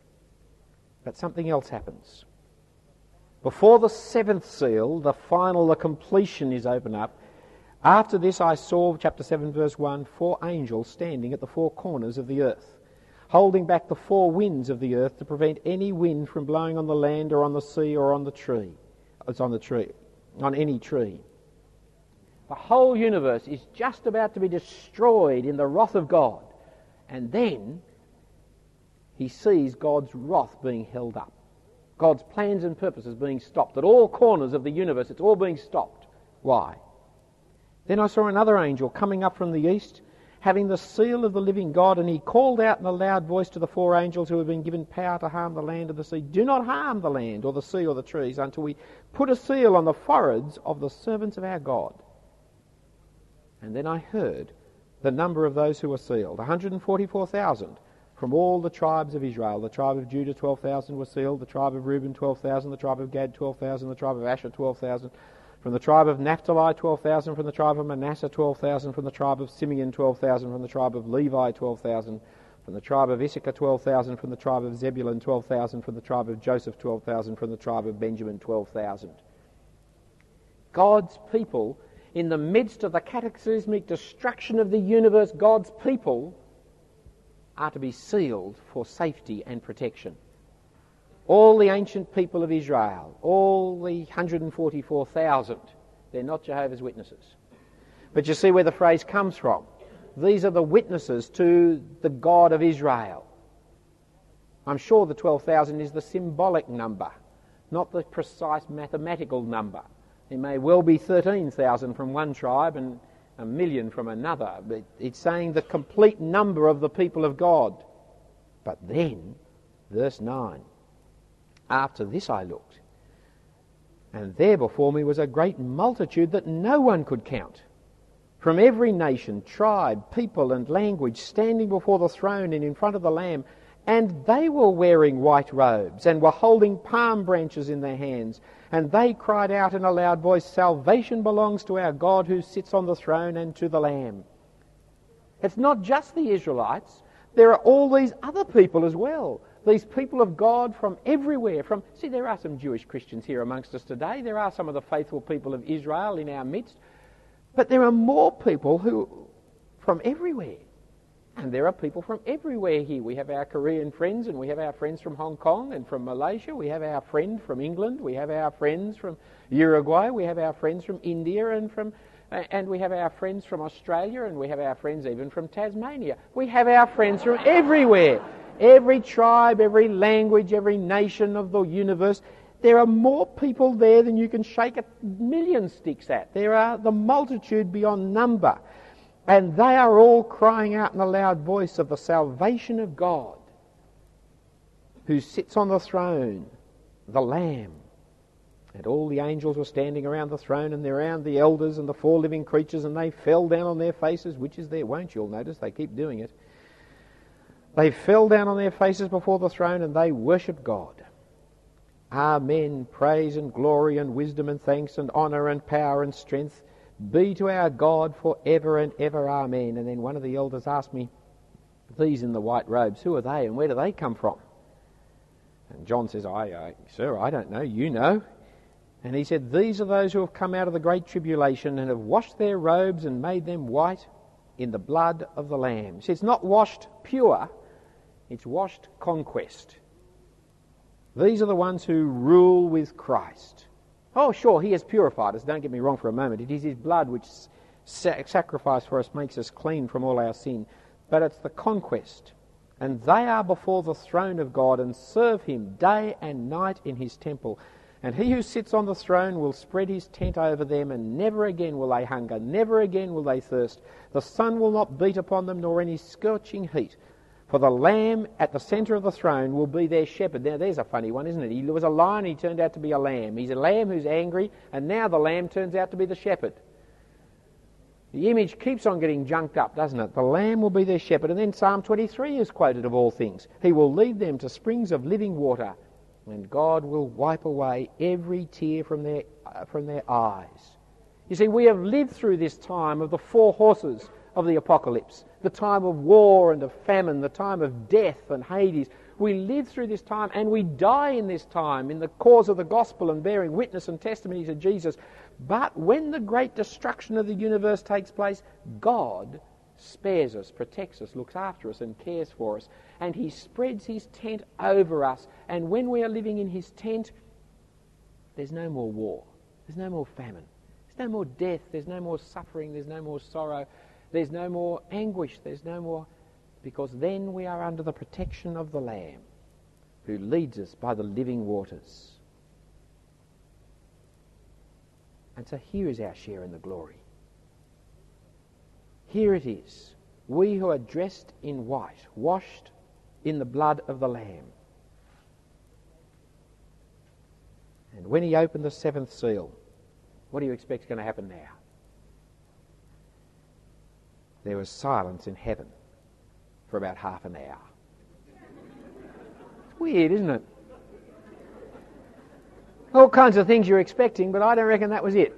but something else happens. Before the seventh seal, the completion is opened up. After this I saw, chapter 7, verse 1, 4 angels standing at the 4 corners of the earth, holding back the 4 winds of the earth to prevent any wind from blowing on the land or on the sea or on the tree. It's on the tree, on any tree. The whole universe is just about to be destroyed in the wrath of God. And then he sees God's wrath being held up. God's plans and purposes being stopped. At all corners of the universe, it's all being stopped. Why? Then I saw another angel coming up from the east, having the seal of the living God, and he called out in a loud voice to the 4 angels who had been given power to harm the land and the sea, "Do not harm the land or the sea or the trees until we put a seal on the foreheads of the servants of our God." And then I heard the number of those who were sealed, 144,000 from all the tribes of Israel. The tribe of Judah, 12,000 were sealed. The tribe of Reuben, 12,000. The tribe of Gad, 12,000. The tribe of Asher, 12,000. From the tribe of Naphtali, 12,000. From the tribe of Manasseh, 12,000. From the tribe of Simeon, 12,000. From the tribe of Levi, 12,000. From the tribe of Issachar, 12,000. From the tribe of Zebulun, 12,000. From the tribe of Joseph, 12,000. From the tribe of Benjamin, 12,000. God's people, in the midst of the cataclysmic destruction of the universe, God's people are to be sealed for safety and protection. All the ancient people of Israel, all the 144,000, they're not Jehovah's Witnesses. But you see where the phrase comes from. These are the witnesses to the God of Israel. I'm sure the 12,000 is the symbolic number, not the precise mathematical number. There may well be 13,000 from one tribe and 1 million from another, but it's saying the complete number of the people of God. But then, verse 9, after this I looked, and there before me was a great multitude that no one could count, from every nation, tribe, people and language, standing before the throne and in front of the Lamb, and they were wearing white robes and were holding palm branches in their hands, and they cried out in a loud voice, "Salvation belongs to our God who sits on the throne and to the Lamb." It's not just the Israelites. There are all these other people as well. These people of God from everywhere. There are some Jewish Christians here amongst us today. There are some of the faithful people of Israel in our midst. But there are more people who from everywhere. And there are people from everywhere here. We have our Korean friends, and we have our friends from Hong Kong and from Malaysia. We have our friend from England. We have our friends from Uruguay. We have our friends from India and we have our friends from Australia, and we have our friends even from Tasmania. We have our friends from everywhere. Every tribe, every language, every nation of the universe. There are more people there than you can shake 1,000,000 sticks at. There are the multitude beyond number. And they are all crying out in a loud voice of the salvation of God, who sits on the throne, the Lamb. And all the angels were standing around the throne and around the elders and the 4 living creatures, and they fell down on their faces, which is there, won't you all notice? They keep doing it. They fell down on their faces before the throne and they worshipped God. Amen. Praise and glory and wisdom and thanks and honour and power and strength be to our God for ever and ever. Amen. And then one of the elders asked me, "These in the white robes, who are they and where do they come from?" And John says, "Sir, I don't know. You know." And he said, "These are those who have come out of the great tribulation and have washed their robes and made them white in the blood of the Lamb." See, it's not washed pure, it's washed conquest. These are the ones who rule with Christ. Oh, sure, he has purified us. Don't get me wrong for a moment. It is his blood which sacrificed for us makes us clean from all our sin. But it's the conquest. And they are before the throne of God and serve him day and night in his temple. And he who sits on the throne will spread his tent over them, and never again will they hunger, never again will they thirst. The sun will not beat upon them, nor any scorching heat. For the Lamb at the centre of the throne will be their shepherd. Now there's a funny one, isn't it? He was a lion, he turned out to be a lamb. He's a lamb who's angry, and now the lamb turns out to be the shepherd. The image keeps on getting junked up, doesn't it? The Lamb will be their shepherd. And then Psalm 23 is quoted of all things. He will lead them to springs of living water, and God will wipe away every tear from their eyes. You see, we have lived through this time of the four horses of the apocalypse, the time of war and of famine, the time of death and Hades. We live through this time and we die in this time in the cause of the gospel and bearing witness and testimony to Jesus. But when the great destruction of the universe takes place, God spares us, protects us, looks after us and cares for us. And he spreads his tent over us. And when we are living in his tent, there's no more war. There's no more famine. There's no more death. There's no more suffering. There's no more sorrow. There's no more anguish. There's no more... Because then we are under the protection of the Lamb who leads us by the living waters. And so here is our share in the glory. Here it is. We who are dressed in white, washed in the blood of the Lamb. And when he opened the seventh seal, what do you expect is going to happen now? There was silence in heaven for about half an hour. It's weird, isn't it? All kinds of things you're expecting, but I don't reckon that was it.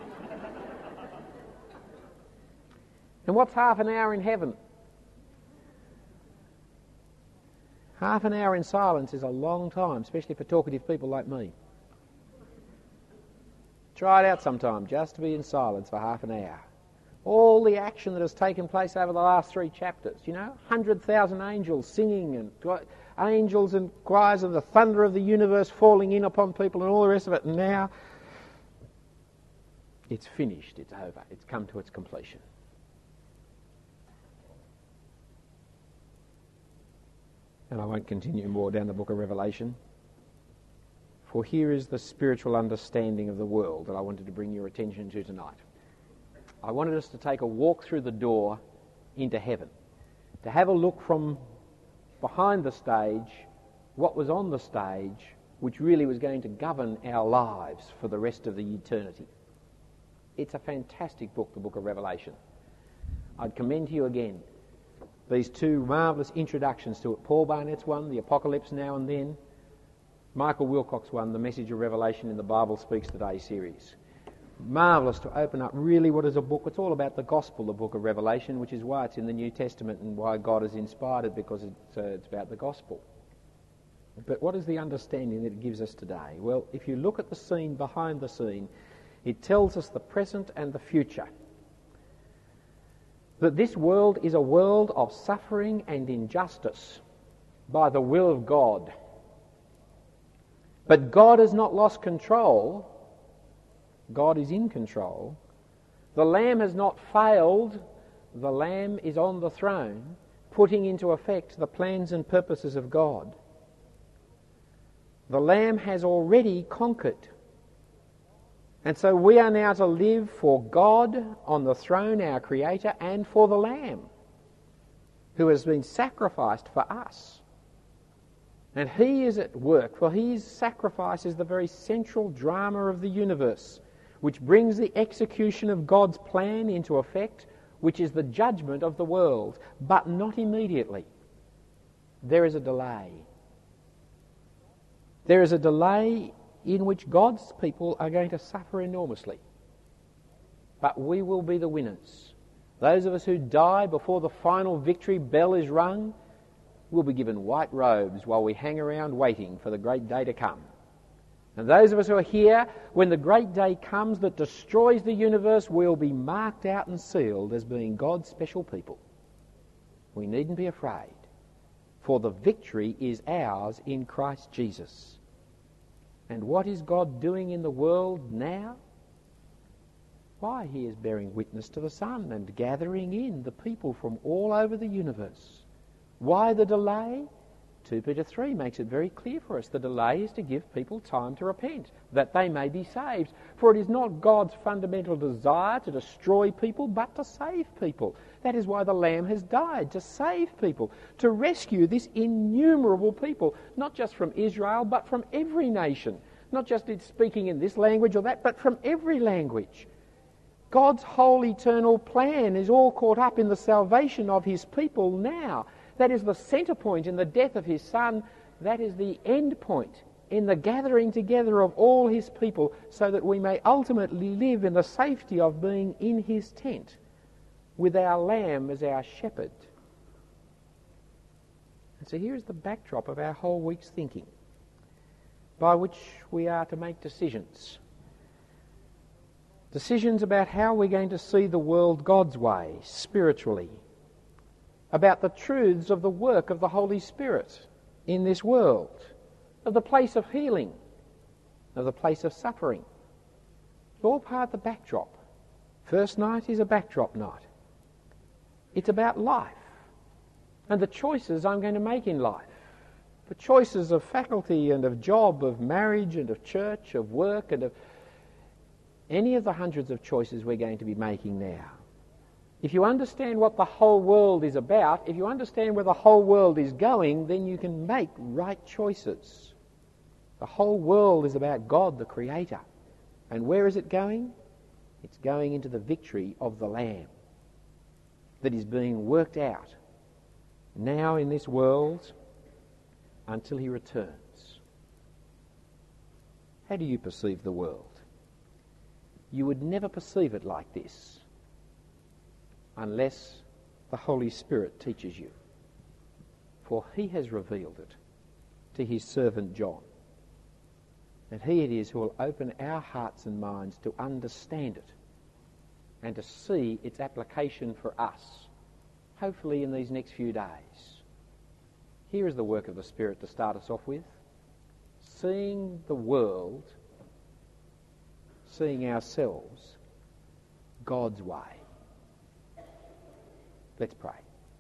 And what's half an hour in heaven? Half an hour in silence is a long time, especially for talkative people like me. Try it out sometime, just to be in silence for half an hour. All the action that has taken place over the last 3 chapters, 100,000 angels singing and angels and choirs of the thunder of the universe falling in upon people and all the rest of it. And now it's finished, it's over, it's come to its completion. And I won't continue more down the book of Revelation. For here is the spiritual understanding of the world that I wanted to bring your attention to tonight. I wanted us to take a walk through the door into heaven, to have a look from behind the stage, what was on the stage, which really was going to govern our lives for the rest of the eternity. It's a fantastic book, the book of Revelation. I'd commend to you again these 2 marvellous introductions to it. Paul Barnett's one, The Apocalypse Now and Then. Michael Wilcock's one, The Message of Revelation in the Bible Speaks Today series. Marvellous to open up really what is a book. It's all about the gospel, the book of Revelation, which is why it's in the New Testament and why God has inspired it, because it's about the gospel. But what is the understanding that it gives us today? Well, if you look at the scene behind the scene, it tells us the present and the future. That this world is a world of suffering and injustice by the will of God. But God has not lost control. God is in control. The Lamb has not failed. The Lamb is on the throne, putting into effect the plans and purposes of God. The Lamb has already conquered. And so we are now to live for God on the throne, our Creator, and for the Lamb, who has been sacrificed for us. And he is at work, for his sacrifice is the very central drama of the universe, which brings the execution of God's plan into effect, which is the judgment of the world, but not immediately. There is a delay. There is a delay in which God's people are going to suffer enormously. But we will be the winners. Those of us who die before the final victory bell is rung will be given white robes while we hang around waiting for the great day to come. And those of us who are here, when the great day comes that destroys the universe, will be marked out and sealed as being God's special people. We needn't be afraid, for the victory is ours in Christ Jesus. And what is God doing in the world now? Why, he is bearing witness to the Son and gathering in the people from all over the universe. Why the delay? 2 Peter 3 makes it very clear for us. The delay is to give people time to repent, that they may be saved. For it is not God's fundamental desire to destroy people, but to save people. That is why the Lamb has died, to save people, to rescue this innumerable people, not just from Israel, but from every nation. Not just speaking in this language or that, but from every language. God's whole eternal plan is all caught up in the salvation of his people now. That is the centre point in the death of his Son. That is the end point in the gathering together of all his people, so that we may ultimately live in the safety of being in his tent with our Lamb as our shepherd. And so here is the backdrop of our whole week's thinking, by which we are to make decisions. Decisions about how we're going to see the world God's way, spiritually. About the truths of the work of the Holy Spirit in this world, of the place of healing, of the place of suffering. It's all part of the backdrop. First night is a backdrop night. It's about life and the choices I'm going to make in life. The choices of faculty and of job, of marriage and of church, of work and of any of the hundreds of choices we're going to be making now. If you understand what the whole world is about, if you understand where the whole world is going, then you can make right choices. The whole world is about God, the Creator. And where is it going? It's going into the victory of the Lamb that is being worked out now in this world until he returns. How do you perceive the world? You would never perceive it like this unless the Holy Spirit teaches you. For he has revealed it to his servant John. And he it is who will open our hearts and minds to understand it and to see its application for us, hopefully in these next few days. Here is the work of the Spirit to start us off with. Seeing the world, seeing ourselves God's way. Let's pray.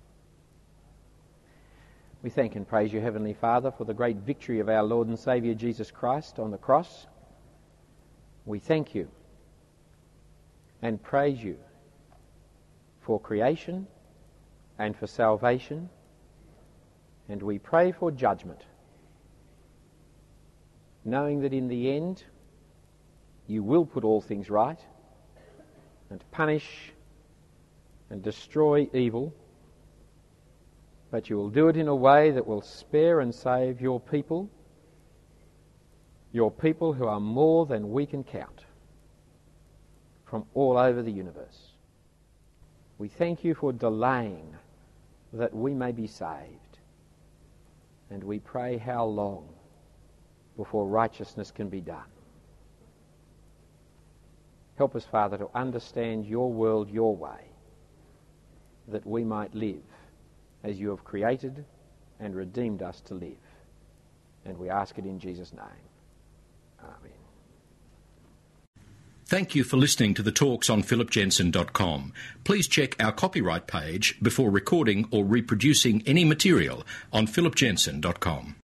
We thank and praise you, Heavenly Father, for the great victory of our Lord and Saviour Jesus Christ on the cross. We thank you and praise you for creation and for salvation, and we pray for judgment, knowing that in the end you will put all things right and punish and destroy evil, but you will do it in a way that will spare and save your people who are more than we can count, from all over the universe. We thank you for delaying that we may be saved, and we pray how long before righteousness can be done. Help us, Father, to understand your world your way, that we might live as you have created and redeemed us to live. And we ask it in Jesus' name. Amen. Thank you for listening to the talks on philipjensen.com. Please check our copyright page before recording or reproducing any material on philipjensen.com.